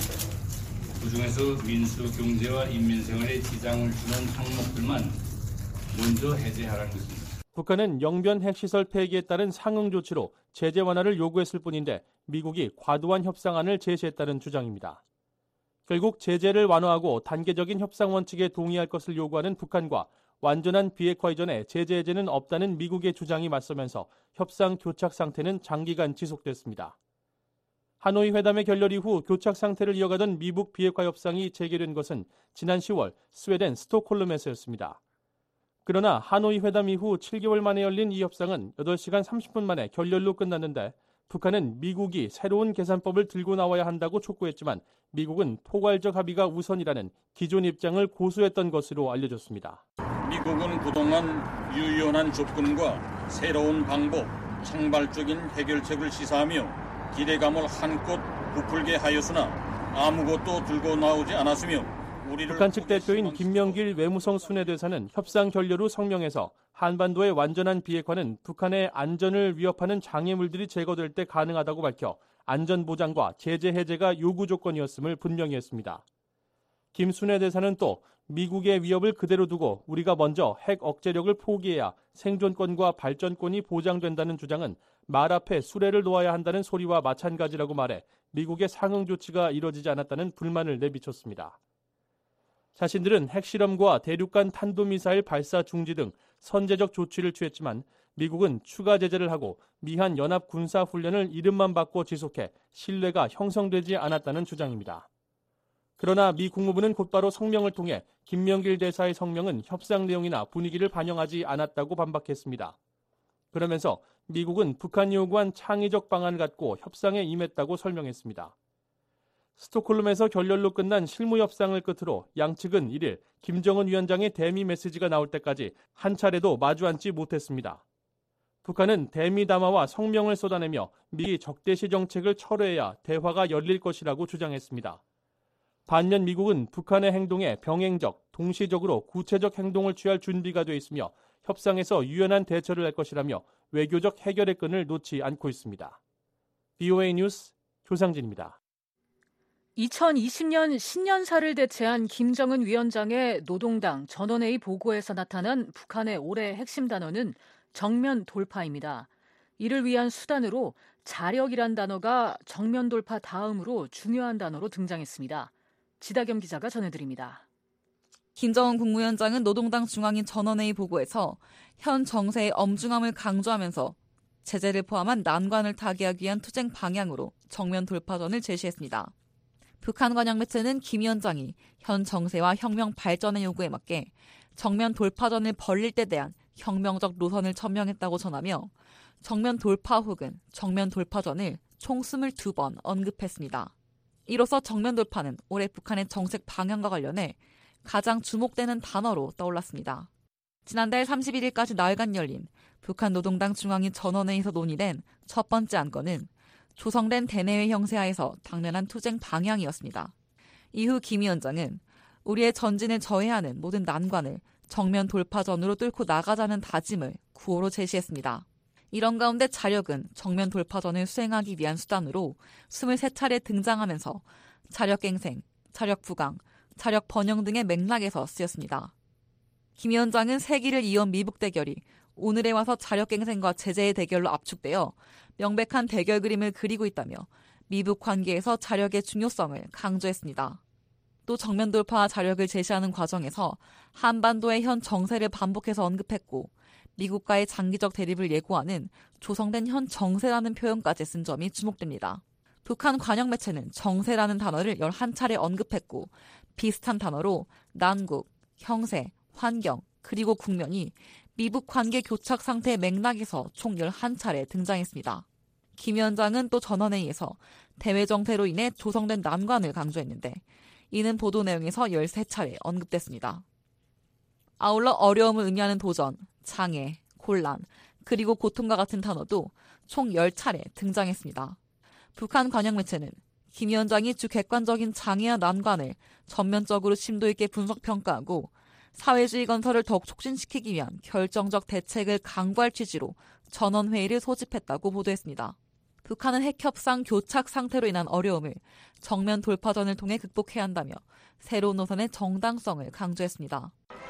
C: 그중에서 민수 경제와 인민생활에 지장을 주는 항목들만 먼저 해제하라는 것입니다.
W: 북한은 영변 핵시설 폐기에 따른 상응 조치로 제재 완화를 요구했을 뿐인데 미국이 과도한 협상안을 제시했다는 주장입니다. 결국 제재를 완화하고 단계적인 협상 원칙에 동의할 것을 요구하는 북한과 완전한 비핵화 이전에 제재 해제는 없다는 미국의 주장이 맞서면서 협상 교착 상태는 장기간 지속됐습니다. 하노이 회담의 결렬 이후 교착 상태를 이어가던 미북 비핵화 협상이 재개된 것은 지난 시월 스웨덴 스톡홀름에서였습니다. 그러나 하노이 회담 이후 칠 개월 만에 열린 이 협상은 여덟 시간 삼십 분 만에 결렬로 끝났는데 북한은 미국이 새로운 계산법을 들고 나와야 한다고 촉구했지만 미국은 포괄적 합의가 우선이라는 기존 입장을 고수했던 것으로 알려졌습니다.
F: 미국은 그동안 유연한 접근과 새로운 방법, 창발적인 해결책을 시사하며 기대감을 한껏 부풀게 하였으나 아무것도 들고 나오지 않았으며
W: 북한 측 대표인 김명길 외무성 순회대사는 협상 결렬 후 성명에서 한반도의 완전한 비핵화는 북한의 안전을 위협하는 장애물들이 제거될 때 가능하다고 밝혀 안전보장과 제재 해제가 요구 조건이었음을 분명히 했습니다. 김 순회대사는 또 미국의 위협을 그대로 두고 우리가 먼저 핵 억제력을 포기해야 생존권과 발전권이 보장된다는 주장은 말 앞에 수레를 놓아야 한다는 소리와 마찬가지라고 말해 미국의 상응 조치가 이뤄지지 않았다는 불만을 내비쳤습니다. 자신들은 핵실험과 대륙간 탄도미사일 발사 중지 등 선제적 조치를 취했지만 미국은 추가 제재를 하고 미한 연합 군사 훈련을 이름만 바꿔 지속해 신뢰가 형성되지 않았다는 주장입니다. 그러나 미 국무부는 곧바로 성명을 통해 김명길 대사의 성명은 협상 내용이나 분위기를 반영하지 않았다고 반박했습니다. 그러면서 미국은 북한이 요구한 창의적 방안을 갖고 협상에 임했다고 설명했습니다. 스톡홀름에서 결렬로 끝난 실무 협상을 끝으로 양측은 일 일 김정은 위원장의 대미 메시지가 나올 때까지 한 차례도 마주 앉지 못했습니다. 북한은 대미 담화와 성명을 쏟아내며 미 적대시 정책을 철회해야 대화가 열릴 것이라고 주장했습니다. 반면 미국은 북한의 행동에 병행적, 동시적으로 구체적 행동을 취할 준비가 돼 있으며 협상에서 유연한 대처를 할 것이라며 외교적 해결의 끈을 놓지 않고 있습니다. 비오에이 뉴스 조상진입니다.
D: 이천이십 년 신년사를 대체한 김정은 위원장의 노동당 전원회의 보고에서 나타난 북한의 올해 핵심 단어는 정면 돌파입니다. 이를 위한 수단으로 자력이란 단어가 정면 돌파 다음으로 중요한 단어로 등장했습니다. 지다겸 기자가 전해드립니다.
X: 김정은 국무위원장은 노동당 중앙인 전원회의 보고에서 현 정세의 엄중함을 강조하면서
E: 제재를 포함한 난관을 타개하기 위한 투쟁 방향으로 정면 돌파전을 제시했습니다. 북한 관영 매체는 김 위원장이 현 정세와 혁명 발전의 요구에 맞게 정면 돌파전을 벌릴 때 대한 혁명적 노선을 천명했다고 전하며 정면 돌파 혹은 정면 돌파전을 총 이십이 번 언급했습니다. 이로써 정면 돌파는 올해 북한의 정책 방향과 관련해 가장 주목되는 단어로 떠올랐습니다. 지난달 삼십일 일까지 나흘간 열린 북한 노동당 중앙위 전원회의에서 논의된 첫 번째 안건은 조성된 대내외 형세하에서 당면한 투쟁 방향이었습니다. 이후 김 위원장은 우리의 전진을 저해하는 모든 난관을 정면 돌파전으로 뚫고 나가자는 다짐을 구호로 제시했습니다. 이런 가운데 자력은 정면 돌파전을 수행하기 위한 수단으로 이십삼 차례 등장하면서 자력갱생, 자력부강, 자력번영 등의 맥락에서 쓰였습니다. 김 위원장은 세기를 이은 미북 대결이 오늘에 와서 자력갱생과 제재의 대결로 압축되어 명백한 대결 그림을 그리고 있다며 미북 관계에서 자력의 중요성을 강조했습니다. 또 정면 돌파와 자력을 제시하는 과정에서 한반도의 현 정세를 반복해서 언급했고 미국과의 장기적 대립을 예고하는 조성된 현 정세라는 표현까지 쓴 점이 주목됩니다. 북한 관영 매체는 정세라는 단어를 열한 차례 언급했고 비슷한 단어로 난국, 형세, 환경, 그리고 국면이 미북 관계 교착 상태의 맥락에서 총 열한 차례 등장했습니다. 김 위원장은 또 전원회의에서 대외 정세로 인해 조성된 난관을 강조했는데 이는 보도 내용에서 열세 차례 언급됐습니다. 아울러 어려움을 의미하는 도전, 장애, 곤란, 그리고 고통과 같은 단어도 총 십 차례 등장했습니다. 북한 관영 매체는 김 위원장이 주 객관적인 장애와 난관을 전면적으로 심도 있게 분석 평가하고 사회주의 건설을 더욱 촉진시키기 위한 결정적 대책을 강구할 취지로 전원회의를 소집했다고 보도했습니다. 북한은 핵협상 교착 상태로 인한 어려움을 정면 돌파전을 통해 극복해야 한다며 새로운 노선의 정당성을 강조했습니다.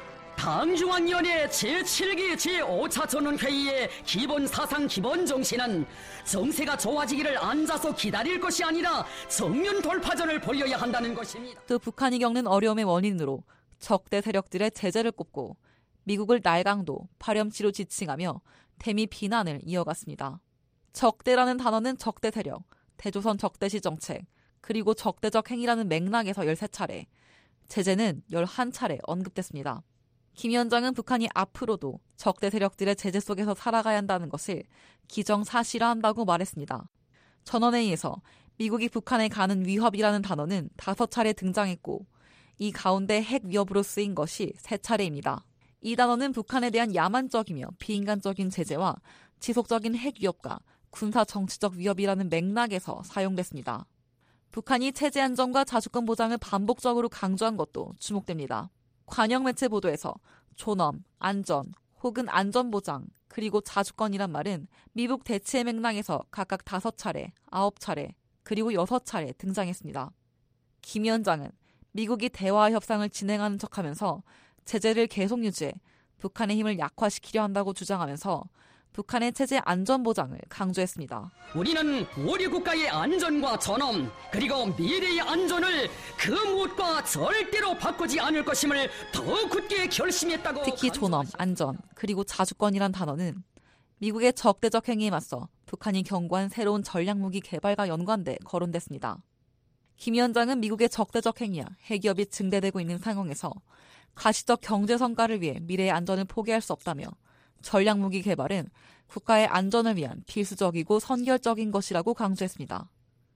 R: 당중앙위원회 제칠 기 제오 차 전원회의의 기본 사상 기본 정신은 정세가 좋아지기를 앉아서 기다릴 것이 아니라 정면 돌파전을 벌여야 한다는 것입니다.
E: 또 북한이 겪는 어려움의 원인으로 적대 세력들의 제재를 꼽고 미국을 날강도, 파렴치로 지칭하며 대미 비난을 이어갔습니다. 적대라는 단어는 적대 세력, 대조선 적대시 정책, 그리고 적대적 행위라는 맥락에서 열세 차례, 제재는 열한 차례 언급됐습니다. 김 위원장은 북한이 앞으로도 적대 세력들의 제재 속에서 살아가야 한다는 것을 기정사실화한다고 말했습니다. 전원회의에서 미국이 북한에 가는 위협이라는 단어는 다섯 차례 등장했고 이 가운데 핵 위협으로 쓰인 것이 세 차례입니다. 이 단어는 북한에 대한 야만적이며 비인간적인 제재와 지속적인 핵 위협과 군사 정치적 위협이라는 맥락에서 사용됐습니다. 북한이 체제 안정과 자주권 보장을 반복적으로 강조한 것도 주목됩니다. 관영 매체 보도에서 존엄, 안전, 혹은 안전보장, 그리고 자주권이란 말은 미북 대치의 맥락에서 각각 다섯 차례, 아홉 차례, 그리고 여섯 차례 등장했습니다. 김 위원장은 미국이 대화 협상을 진행하는 척하면서 제재를 계속 유지해 북한의 힘을 약화시키려 한다고 주장하면서 북한의 체제 안전보장을 강조했습니다.
R: 우리는 우리 국가의 안전과 존엄 그리고 미래의 안전을 그 무엇과 절대로 바꾸지 않을 것임을 더 굳게 결심했다고.
E: 특히 존엄, 안전, 그리고 자주권이란 단어는 미국의 적대적 행위에 맞서 북한이 경고한 새로운 전략무기 개발과 연관돼 거론됐습니다. 김 위원장은 미국의 적대적 행위와 핵위협이 증대되고 있는 상황에서 가시적 경제 성과를 위해 미래의 안전을 포기할 수 없다며 전략무기 개발은 국가의 안전을 위한 필수적이고 선결적인 것이라고 강조했습니다.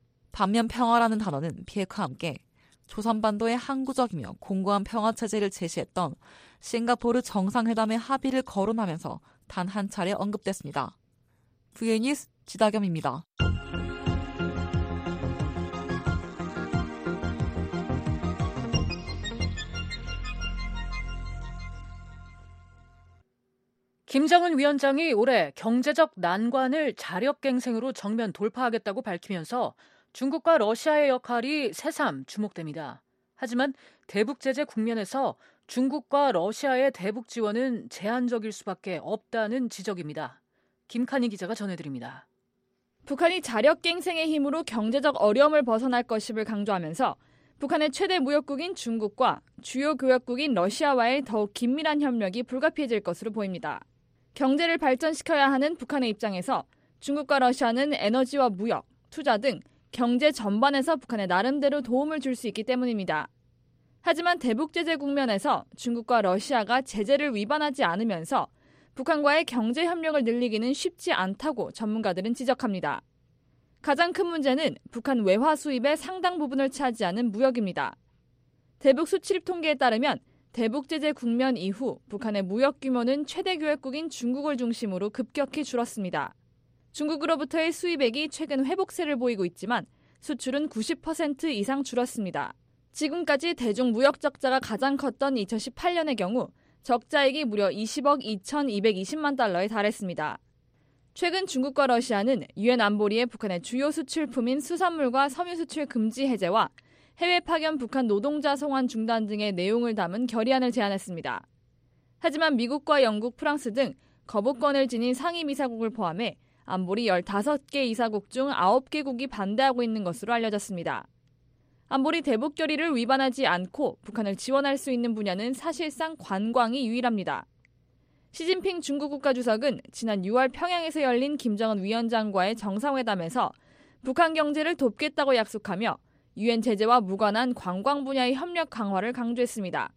E: 반면 평화라는 단어는 비핵화와 함께 조선반도의 항구적이며 공고한 평화체제를 제시했던 싱가포르 정상회담의 합의를 거론하면서 단 한 차례 언급됐습니다. 브이오에이 뉴스 지다겸입니다.
D: 김정은 위원장이 올해 경제적 난관을 자력갱생으로 정면 돌파하겠다고 밝히면서 중국과 러시아의 역할이 새삼 주목됩니다. 하지만 대북 제재 국면에서 중국과 러시아의 대북 지원은 제한적일 수밖에 없다는 지적입니다. 김칸희 기자가 전해드립니다.
G: 북한이 자력갱생의 힘으로 경제적 어려움을 벗어날 것임을 강조하면서 북한의 최대 무역국인 중국과 주요 교역국인 러시아와의 더욱 긴밀한 협력이 불가피해질 것으로 보입니다. 경제를 발전시켜야 하는 북한의 입장에서 중국과 러시아는 에너지와 무역, 투자 등 경제 전반에서 북한에 나름대로 도움을 줄 수 있기 때문입니다. 하지만 대북 제재 국면에서 중국과 러시아가 제재를 위반하지 않으면서 북한과의 경제 협력을 늘리기는 쉽지 않다고 전문가들은 지적합니다. 가장 큰 문제는 북한 외화 수입의 상당 부분을 차지하는 무역입니다. 대북 수출입 통계에 따르면 대북 제재 국면 이후 북한의 무역 규모는 최대 교역국인 중국을 중심으로 급격히 줄었습니다. 중국으로부터의 수입액이 최근 회복세를 보이고 있지만 수출은 구십 퍼센트 이상 줄었습니다. 지금까지 대중 무역 적자가 가장 컸던 이천십팔 년의 경우 적자액이 무려 이십억 이천이백이십만 달러에 달했습니다. 최근 중국과 러시아는 유엔 안보리의 북한의 주요 수출품인 수산물과 섬유 수출 금지 해제와 해외 파견 북한 노동자 송환 중단 등의 내용을 담은 결의안을 제안했습니다. 하지만 미국과 영국, 프랑스 등 거부권을 지닌 상임이사국을 포함해 안보리 열다섯 개 이사국 중 아홉 개국이 반대하고 있는 것으로 알려졌습니다. 안보리 대북 결의를 위반하지 않고 북한을 지원할 수 있는 분야는 사실상 관광이 유일합니다. 시진핑 중국 국가주석은 지난 유월 평양에서 열린 김정은 위원장과의 정상회담에서 북한 경제를 돕겠다고 약속하며 유엔 제재와 무관한 관광 분야의 협력 강화를 강조했습니다.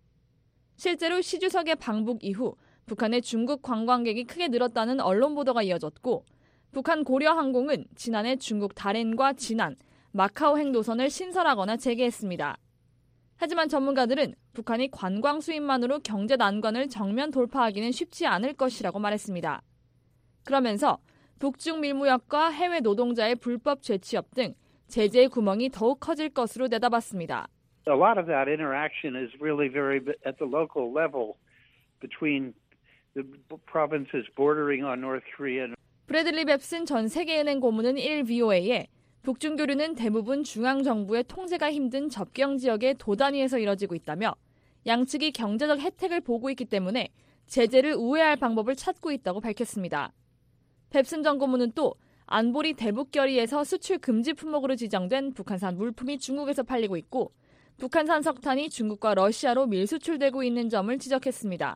G: 실제로 시 주석의 방북 이후 북한의 중국 관광객이 크게 늘었다는 언론 보도가 이어졌고 북한 고려항공은 지난해 중국 다롄과 진안, 마카오 행도선을 신설하거나 재개했습니다. 하지만 전문가들은 북한이 관광 수입만으로 경제 난관을 정면 돌파하기는 쉽지 않을 것이라고 말했습니다. 그러면서 북중 밀무역과 해외 노동자의 불법 재취업 등 제재의 구멍이 더욱 커질 것으로 내다봤습니다.
I: A lot of that interaction is really very at the local level between the provinces bordering on North Korea.
G: 브래들리 뱁슨 전 세계은행 고문은 일 브이오에이에 북중 교류는 대부분 중앙정부의 통제가 힘든 접경 지역의 도단위에서 이뤄지고 있다며 양측이 경제적 혜택을 보고 있기 때문에 제재를 우회할 방법을 찾고 있다고 밝혔습니다. 뱁슨 전 고문은 또 안보리 대북 결의에서 수출 금지 품목으로 지정된 북한산 물품이 중국에서 팔리고 있고 북한산 석탄이 중국과 러시아로 밀수출되고 있는 점을 지적했습니다.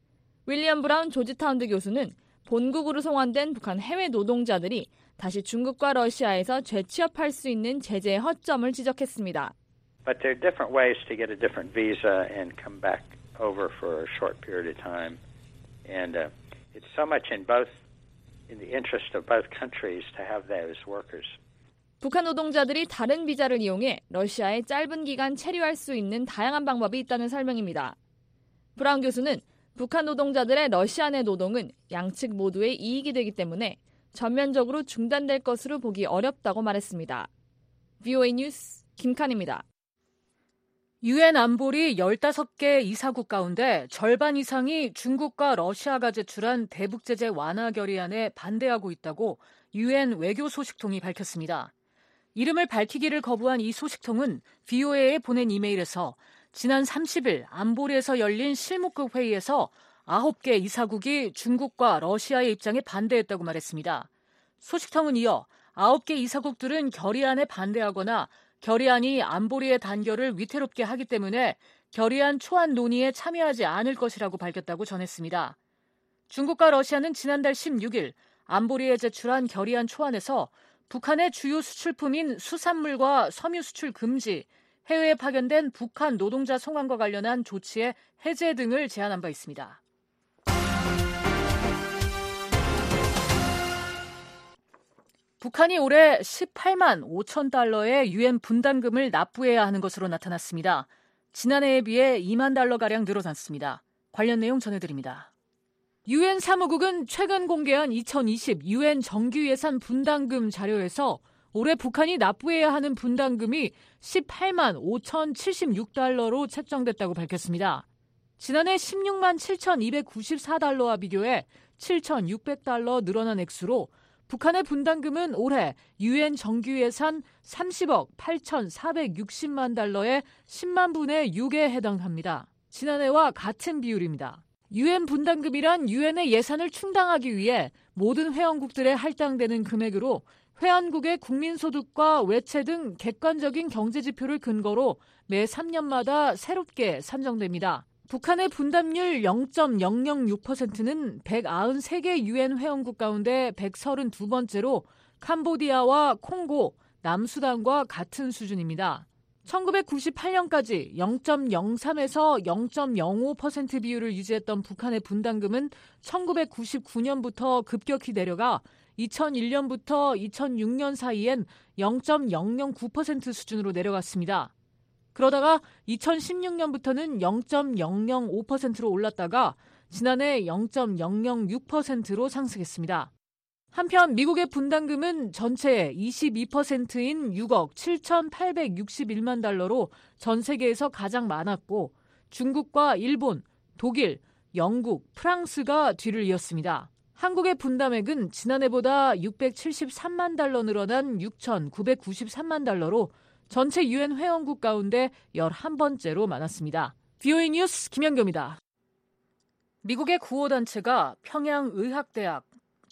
G: 윌리엄 브라운 조지타운드 교수는 본국으로 송환된 북한 해외 노동자들이 다시 중국과 러시아에서 재취업할 수 있는 제재의 허점을 지적했습니다.
B: But there are different ways to get a different visa and come back over for a short period of time. And uh, it's so much in both in the interest of both countries to have those workers.
G: 북한 노동자들이 다른 비자를 이용해 러시아에 짧은 기간 체류할 수 있는 다양한 방법이 있다는 설명입니다. 브라운 교수는 북한 노동자들의 러시아 내 노동은 양측 모두의 이익이 되기 때문에 전면적으로 중단될 것으로 보기 어렵다고 말했습니다. 브이오에이 뉴스 김칸입니다.
D: 유엔 안보리 열다섯 개 이사국 가운데 절반 이상이 중국과 러시아가 제출한 대북 제재 완화 결의안에 반대하고 있다고 유엔 외교 소식통이 밝혔습니다. 이름을 밝히기를 거부한 이 소식통은 브이오에이에 보낸 이메일에서 지난 삼십 일 안보리에서 열린 실무급 회의에서 아홉 개 이사국이 중국과 러시아의 입장에 반대했다고 말했습니다. 소식통은 이어 아홉 개 이사국들은 결의안에 반대하거나 결의안이 안보리의 단결을 위태롭게 하기 때문에 결의안 초안 논의에 참여하지 않을 것이라고 밝혔다고 전했습니다. 중국과 러시아는 지난달 십육 일 안보리에 제출한 결의안 초안에서 북한의 주요 수출품인 수산물과 섬유 수출 금지, 해외에 파견된 북한 노동자 송환과 관련한 조치의 해제 등을 제안한 바 있습니다. 북한이 올해 십팔만 오천 달러의 유엔 분담금을 납부해야 하는 것으로 나타났습니다. 지난해에 비해 이만 달러가량 늘어났습니다. 관련 내용 전해드립니다. 유엔 사무국은 최근 공개한 이천이십 유엔 정규예산 분담금 자료에서 올해 북한이 납부해야 하는 분담금이 십팔만 오천칠십육 달러로 책정됐다고 밝혔습니다. 지난해 십육만 칠천이백구십사 달러와 비교해 칠천육백 달러 늘어난 액수로 북한의 분담금은 올해 유엔 정규예산 삼십억 팔천사백육십만 달러의 십만 분의 육에 해당합니다. 지난해와 같은 비율입니다. 유엔 분담금이란 유엔의 예산을 충당하기 위해 모든 회원국들에 할당되는 금액으로 회원국의 국민소득과 외채 등 객관적인 경제지표를 근거로 매 삼 년마다 새롭게 산정됩니다. 북한의 분담률 영 점 영영육 퍼센트는 백구십삼 개 유엔 회원국 가운데 백삼십이 번째로 캄보디아와 콩고, 남수단과 같은 수준입니다. 천구백구십팔 년까지 영 점 영삼에서 영 점 영오 퍼센트 비율을 유지했던 북한의 분담금은 천구백구십구 년부터 급격히 내려가 이천일 년부터 이천육 년 사이엔 영 점 영영구 퍼센트 수준으로 내려갔습니다. 그러다가 이천십육 년부터는 영 점 영영오 퍼센트로 올랐다가 지난해 영 점 영영육 퍼센트로 상승했습니다. 한편 미국의 분담금은 전체의 이십이 퍼센트인 육억 칠천팔백육십일만 달러로 전 세계에서 가장 많았고 중국과 일본, 독일, 영국, 프랑스가 뒤를 이었습니다. 한국의 분담액은 지난해보다 육백칠십삼만 달러 늘어난 육천구백구십삼만 달러로 전체 유엔 회원국 가운데 열한 번째로 많았습니다. 브이오에이 뉴스 김연경입니다. 미국의 구호단체가 평양의학대학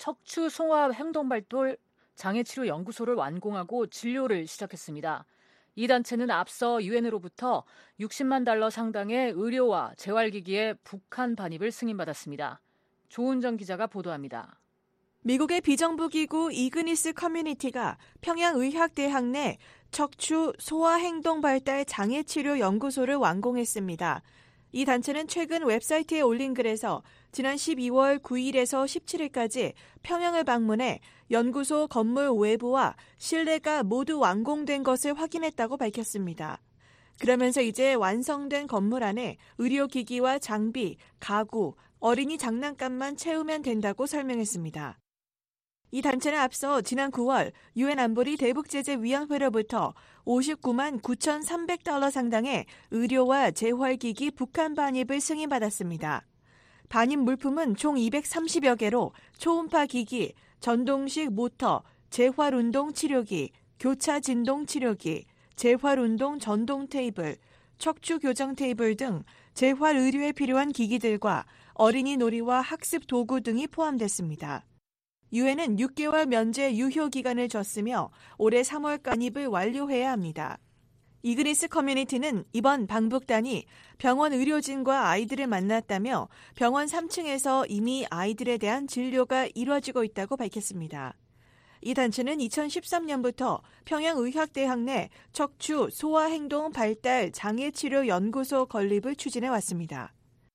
D: 척추송합행동발달 장애치료연구소를 완공하고 진료를 시작했습니다. 이 단체는 앞서 유엔으로부터 육십만 달러 상당의 의료와 재활기기의 북한 반입을 승인받았습니다. 조은정 기자가 보도합니다.
J: 미국의 비정부기구 이그니스 커뮤니티가 평양의학대학 내 척추 소아행동발달 장애치료연구소를 완공했습니다. 이 단체는 최근 웹사이트에 올린 글에서 지난 십이월 구일에서 십칠일까지 평양을 방문해 연구소 건물 외부와 실내가 모두 완공된 것을 확인했다고 밝혔습니다. 그러면서 이제 완성된 건물 안에 의료기기와 장비, 가구, 어린이 장난감만 채우면 된다고 설명했습니다. 이 단체는 앞서 지난 구월 유엔 안보리 대북제재위원회로부터 오십구만 구천삼백 달러 상당의 의료와 재활기기 북한 반입을 승인받았습니다. 반입 물품은 총 이백삼십여 개로 초음파 기기, 전동식 모터, 재활운동 치료기, 교차 진동 치료기, 재활운동 전동 테이블, 척추 교정 테이블 등 재활 의료에 필요한 기기들과 어린이 놀이와 학습 도구 등이 포함됐습니다. 유엔은 육 개월 면제 유효 기간을 줬으며 올해 삼월 반입을 완료해야 합니다. 이그니스 커뮤니티는 이번 방북단이 병원 의료진과 아이들을 만났다며 병원 삼 층에서 이미 아이들에 대한 진료가 이루어지고 있다고 밝혔습니다. 이 단체는 이천십삼 년부터 평양의학대학 내 척추 소아행동 발달 장애치료 연구소 건립을 추진해 왔습니다.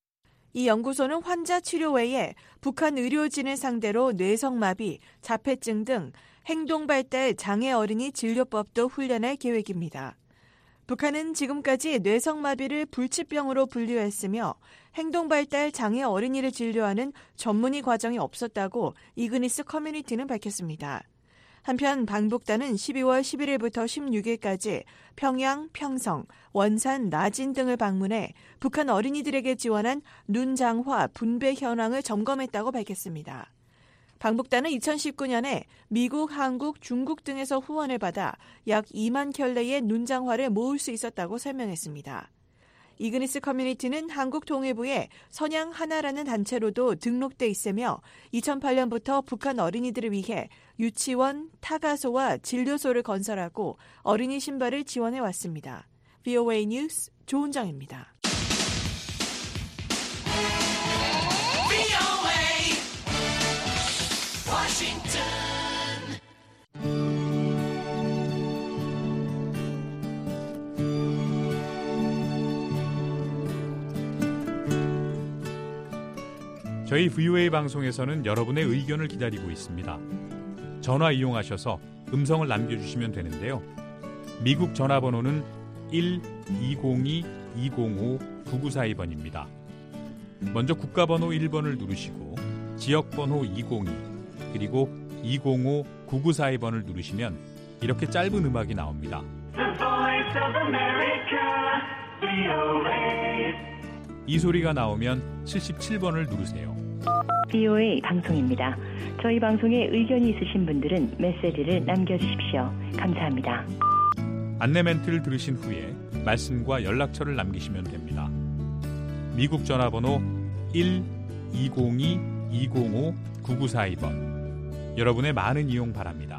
J: 이 연구소는 환자 치료 외에 북한 의료진을 상대로 뇌성마비, 자폐증 등 행동발달 장애 어린이 진료법도 훈련할 계획입니다. 북한은 지금까지 뇌성마비를 불치병으로 분류했으며 행동발달 장애 어린이를 진료하는 전문의 과정이 없었다고 이그니스 커뮤니티는 밝혔습니다. 한편 방북단은 십이월 십일일부터 십육일까지 평양, 평성, 원산, 나진 등을 방문해 북한 어린이들에게 지원한 눈장화, 분배 현황을 점검했다고 밝혔습니다. 방북단은 이천십구 년에 미국, 한국, 중국 등에서 후원을 받아 약 이만 켤레의 눈장화를 모을 수 있었다고 설명했습니다. 이그니스 커뮤니티는 한국통일부의 선양 하나라는 단체로도 등록돼 있으며 이천팔 년부터 북한 어린이들을 위해 유치원, 타가소와 진료소를 건설하고 어린이 신발을 지원해 왔습니다. 브이오에이 뉴스 조은정입니다.
L: 저희 브이오에이 방송에서는 여러분의 의견을 기다리고 있습니다. 전화 이용하셔서 음성을 남겨주시면 되는데요. 미국 전화번호는 일 이공이 이공오 구구사이 번입니다. 먼저 국가번호 일 번을 누르시고 지역번호 이공이 그리고 이공오 구구사이 번을 누르시면 이렇게 짧은 음악이 나옵니다. 이 소리가 나오면 칠십칠 번을 누르세요.
M: 브이오에이 방송입니다. 저희 방송에 의견이 있으신 분들은 메시지를 남겨주십시오. 감사합니다.
L: 안내 멘트를 들으신 후에 말씀과 연락처를 남기시면 됩니다. 미국 전화번호 일 이공이 이공오 구구사이 번. 여러분의 많은 이용 바랍니다.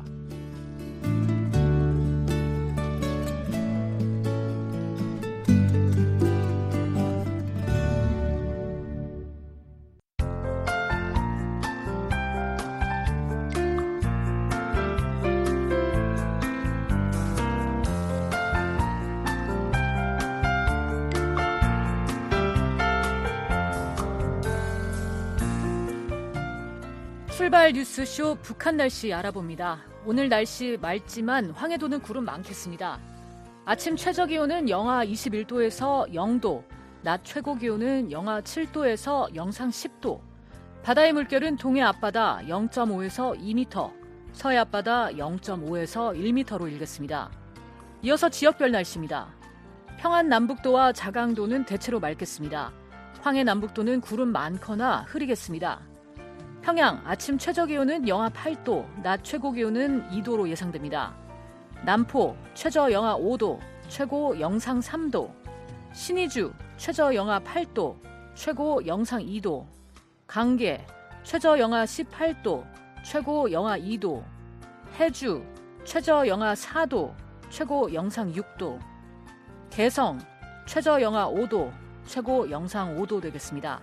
D: 출발 뉴스쇼 북한 날씨 알아봅니다. 오늘 날씨 맑지만 황해 도는 구름 많겠습니다. 아침 최저기온은 영하 이십일 도에서 영 도, 낮 최고기온은 영하 칠 도에서 영상 십 도, 바다의 물결은 동해 앞바다 영 점 오에서 이 미터, 서해 앞바다 영 점 오에서 일 미터로 일겠습니다. 이어서 지역별 날씨입니다. 평안 남북도와 자강도는 대체로 맑겠습니다. 황해 남북도는 구름 많거나 흐리겠습니다. 평양 아침 최저기온은 영하 팔 도, 낮 최고기온은 이 도로 예상됩니다. 남포 최저 영하 오 도, 최고 영상 삼 도, 신의주 최저 영하 팔 도, 최고 영상 이 도, 강계 최저 영하 십팔 도, 최고 영하 이 도, 해주 최저 영하 사 도, 최고 영상 육 도, 개성 최저 영하 오 도, 최고 영상 오 도 되겠습니다.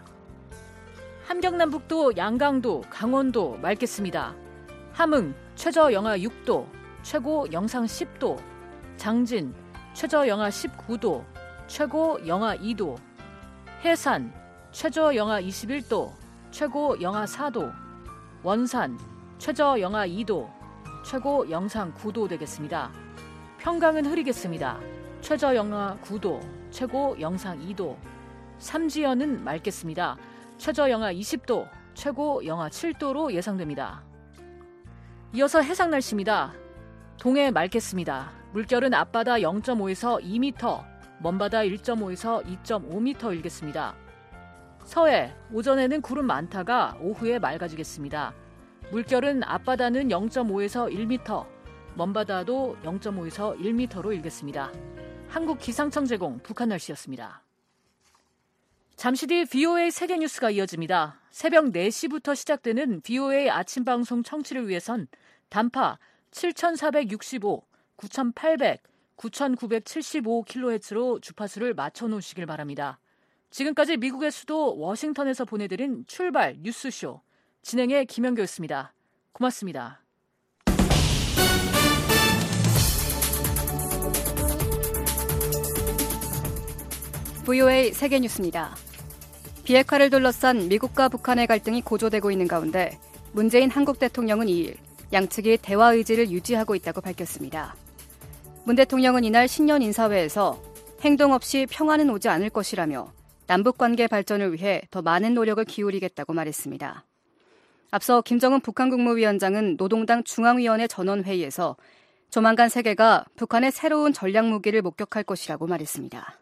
D: 함경남북도, 양강도, 강원도 맑겠습니다. 함흥 최저 영하 육 도, 최고 영상 십 도, 장진 최저 영하 십구 도, 최고 영하 이 도, 해산 최저 영하 이십일 도, 최고 영하 사 도, 원산 최저 영하 이 도, 최고 영상 구 도 되겠습니다. 평강은 흐리겠습니다. 최저 영하 구 도, 최고 영상 이 도, 삼지연은 맑겠습니다. 최저 영하 이십 도, 최고 영하 칠 도로 예상됩니다. 이어서 해상 날씨입니다. 동해 맑겠습니다. 물결은 앞바다 영 점 오에서 이 미터, 먼바다 일 점 오에서 이 점 오 미터 일겠습니다. 서해 오전에는 구름 많다가 오후에 맑아지겠습니다. 물결은 앞바다는 영 점 오에서 일 미터, 먼바다도 영 점 오에서 일 미터로 일겠습니다. 한국기상청 제공 북한 날씨였습니다. 잠시 뒤 브이오에이 세계뉴스가 이어집니다. 새벽 네 시부터 시작되는 브이오에이 아침방송 청취를 위해선 단파 칠천사백육십오, 구천팔백, 구천구백칠십오 킬로헤르츠로 주파수를 맞춰놓으시길 바랍니다. 지금까지 미국의 수도 워싱턴에서 보내드린 출발 뉴스쇼 진행의 김현교였습니다. 고맙습니다.
K: 브이오에이 세계뉴스입니다. 비핵화를 둘러싼 미국과 북한의 갈등이 고조되고 있는 가운데 문재인 한국 대통령은 이일 양측이 대화 의지를 유지하고 있다고 밝혔습니다. 문 대통령은 이날 신년 인사회에서 행동 없이 평화는 오지 않을 것이라며 남북관계 발전을 위해 더 많은 노력을 기울이겠다고 말했습니다. 앞서 김정은 북한 국무위원장은 노동당 중앙위원회 전원회의에서 조만간 세계가 북한의 새로운 전략무기를 목격할 것이라고 말했습니다.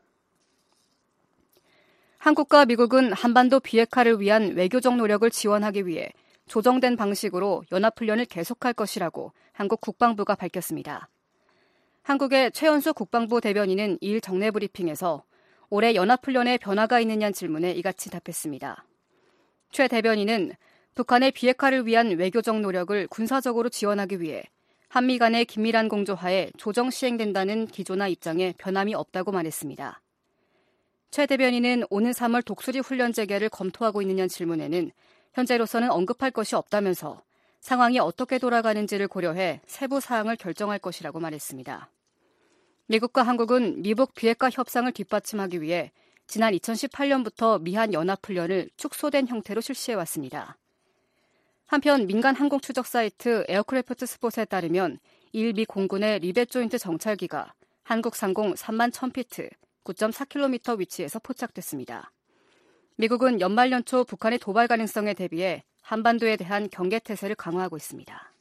K: 한국과 미국은 한반도 비핵화를 위한 외교적 노력을 지원하기 위해 조정된 방식으로 연합훈련을 계속할 것이라고 한국 국방부가 밝혔습니다. 한국의 최연수 국방부 대변인은 이일 정례 브리핑에서 올해 연합훈련에 변화가 있느냐는 질문에 이같이 답했습니다. 최 대변인은 북한의 비핵화를 위한 외교적 노력을 군사적으로 지원하기 위해 한미 간의 긴밀한 공조하에 조정 시행된다는 기조나 입장에 변함이 없다고 말했습니다. 최 대변인은 오는 삼월 독수리 훈련 재개를 검토하고 있느냐는 질문에는 현재로서는 언급할 것이 없다면서 상황이 어떻게 돌아가는지를 고려해 세부 사항을 결정할 것이라고 말했습니다. 미국과 한국은 미북 비핵화 협상을 뒷받침하기 위해 지난 이천십팔 년부터 미한 연합훈련을 축소된 형태로 실시해왔습니다. 한편 민간 항공 추적 사이트 에어크래프트 스폿에 따르면 이일 미 공군의 리벳 조인트 정찰기가 한국 상공 삼만 천 피트, 구 점 사 킬로미터 위치에서 포착됐습니다. 미국은 연말 연초 북한의 도발 가능성에 대비해 한반도에 대한 경계태세를 강화하고 있습니다.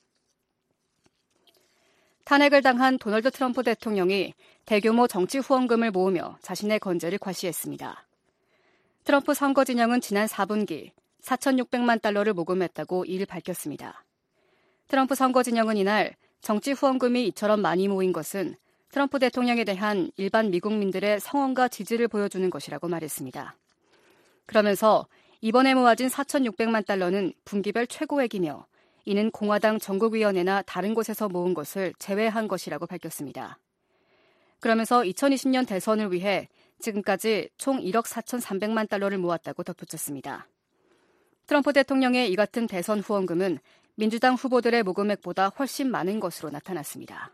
K: 탄핵을 당한 도널드 트럼프 대통령이 대규모 정치 후원금을 모으며 자신의 건재를 과시했습니다. 트럼프 선거 진영은 지난 사 분기 사천육백만 달러를 모금했다고 이일 밝혔습니다. 트럼프 선거 진영은 이날 정치 후원금이 이처럼 많이 모인 것은 트럼프 대통령에 대한 일반 미국민들의 성원과 지지를 보여주는 것이라고 말했습니다. 그러면서 이번에 모아진 사천육백만 달러는 분기별 최고액이며 이는 공화당 전국위원회나 다른 곳에서 모은 것을 제외한 것이라고 밝혔습니다. 그러면서 이천이십 년 대선을 위해 지금까지 총 일억 사천삼백만 달러를 모았다고 덧붙였습니다. 트럼프 대통령의 이 같은 대선 후원금은 민주당 후보들의 모금액보다 훨씬 많은 것으로 나타났습니다.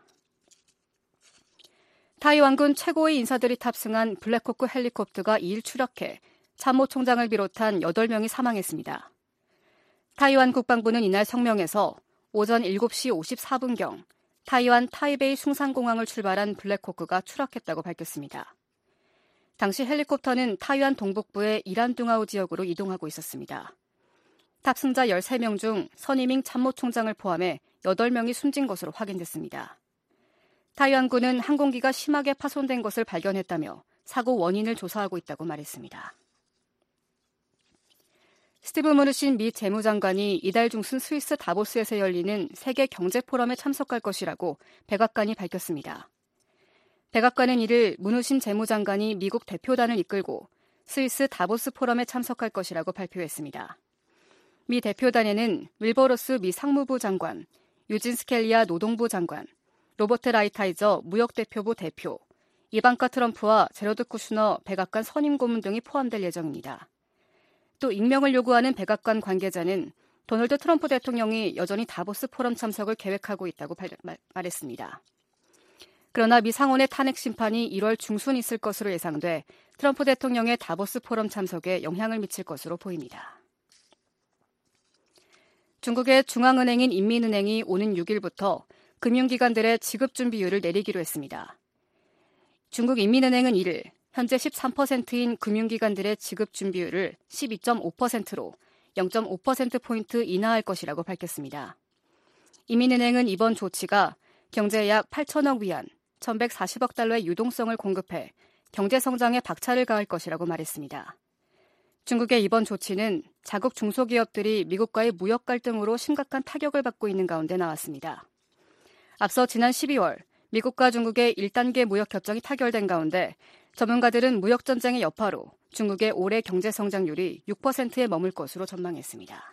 K: 타이완군 최고의 인사들이 탑승한 블랙호크 헬리콥터가 이일 추락해 참모총장을 비롯한 여덟 명이 사망했습니다. 타이완 국방부는 이날 성명에서 오전 일곱 시 오십사 분경 타이완 타이베이 숭산공항을 출발한 블랙호크가 추락했다고 밝혔습니다. 당시 헬리콥터는 타이완 동북부의 이란둥아우 지역으로 이동하고 있었습니다. 탑승자 열세 명 중 선이밍 참모총장을 포함해 여덟 명이 숨진 것으로 확인됐습니다. 타이완군은 항공기가 심하게 파손된 것을 발견했다며 사고 원인을 조사하고 있다고 말했습니다. 스티브 무누신 미 재무장관이 이달 중순 스위스 다보스에서 열리는 세계 경제 포럼에 참석할 것이라고 백악관이 밝혔습니다. 백악관은 이를 무누신 재무장관이 미국 대표단을 이끌고 스위스 다보스 포럼에 참석할 것이라고 발표했습니다. 미 대표단에는 윌버로스 미 상무부 장관, 유진 스켈리아 노동부 장관, 로버트 라이타이저 무역대표부 대표, 이방카 트럼프와 제러드 쿠슈너 백악관 선임 고문 등이 포함될 예정입니다. 또 익명을 요구하는 백악관 관계자는 도널드 트럼프 대통령이 여전히 다보스 포럼 참석을 계획하고 있다고 발, 말, 말했습니다. 그러나 미 상원의 탄핵 심판이 일월 중순 있을 것으로 예상돼 트럼프 대통령의 다보스 포럼 참석에 영향을 미칠 것으로 보입니다. 중국의 중앙은행인 인민은행이 오는 육 일부터 금융기관들의 지급준비율을 내리기로 했습니다. 중국 인민은행은 이일 현재 십삼 퍼센트인 금융기관들의 지급준비율을 십이 점 오 퍼센트로 영 점 오 퍼센트포인트 인하할 것이라고 밝혔습니다. 인민은행은 이번 조치가 경제에 약 팔천억 위안, 천백사십억 달러의 유동성을 공급해 경제성장에 박차를 가할 것이라고 말했습니다. 중국의 이번 조치는 자국 중소기업들이 미국과의 무역 갈등으로 심각한 타격을 받고 있는 가운데 나왔습니다. 앞서 지난 십이월 미국과 중국의 일 단계 무역 협정이 타결된 가운데 전문가들은 무역 전쟁의 여파로 중국의 올해 경제 성장률이 육 퍼센트에 머물 것으로 전망했습니다.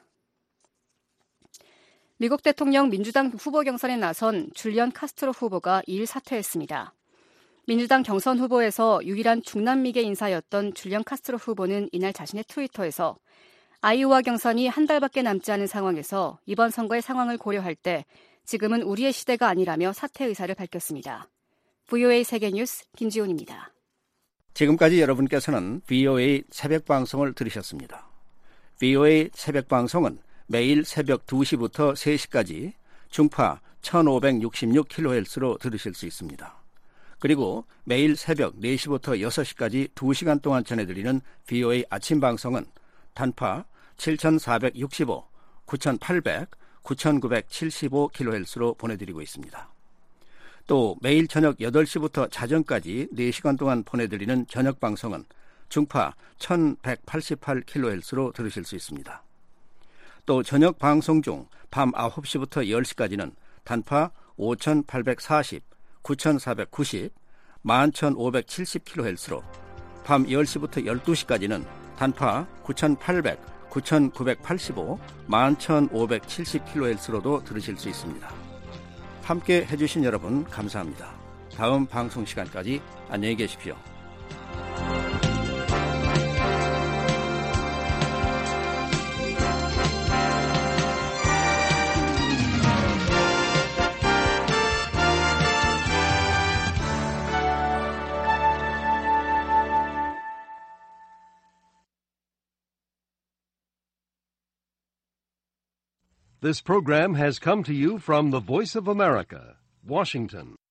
K: 미국 대통령 민주당 후보 경선에 나선 줄리언 카스트로 후보가 이일 사퇴했습니다. 민주당 경선 후보에서 유일한 중남미계 인사였던 줄리언 카스트로 후보는 이날 자신의 트위터에서 아이오와 경선이 한 달밖에 남지 않은 상황에서 이번 선거의 상황을 고려할 때 지금은 우리의 시대가 아니라며 사퇴 의사를 밝혔습니다. 브이오에이 세계뉴스 김지훈입니다.
N: 지금까지 여러분께서는 브이오에이 새벽방송을 들으셨습니다. 브이오에이 새벽방송은 매일 새벽 두 시부터 세 시까지 중파 천오백육십육 킬로헤르츠로 들으실 수 있습니다. 그리고 매일 새벽 네 시부터 여섯 시까지 두 시간 동안 전해드리는 브이오에이 아침방송은 단파 칠천사백육십오, 구천팔백, 구천구백칠십오 킬로헤르츠로 보내드리고 있습니다. 또 매일 저녁 여덟 시부터 자정까지 네 시간 동안 보내드리는 저녁방송은 중파 천백팔십팔 킬로헤르츠로 들으실 수 있습니다. 또 저녁 방송 중 밤 아홉 시부터 열 시까지는 단파 오천팔백사십, 구천사백구십, 만 천오백칠십 킬로헤르츠로 밤 열 시부터 열두 시까지는 단파 구천팔백, 구천구백팔십오, 만 천오백칠십 킬로헤르츠로도 들으실 수 있습니다. 함께 해주신 여러분 감사합니다. 다음 방송 시간까지 안녕히 계십시오.
O: This program has come to you from the Voice of America, Washington.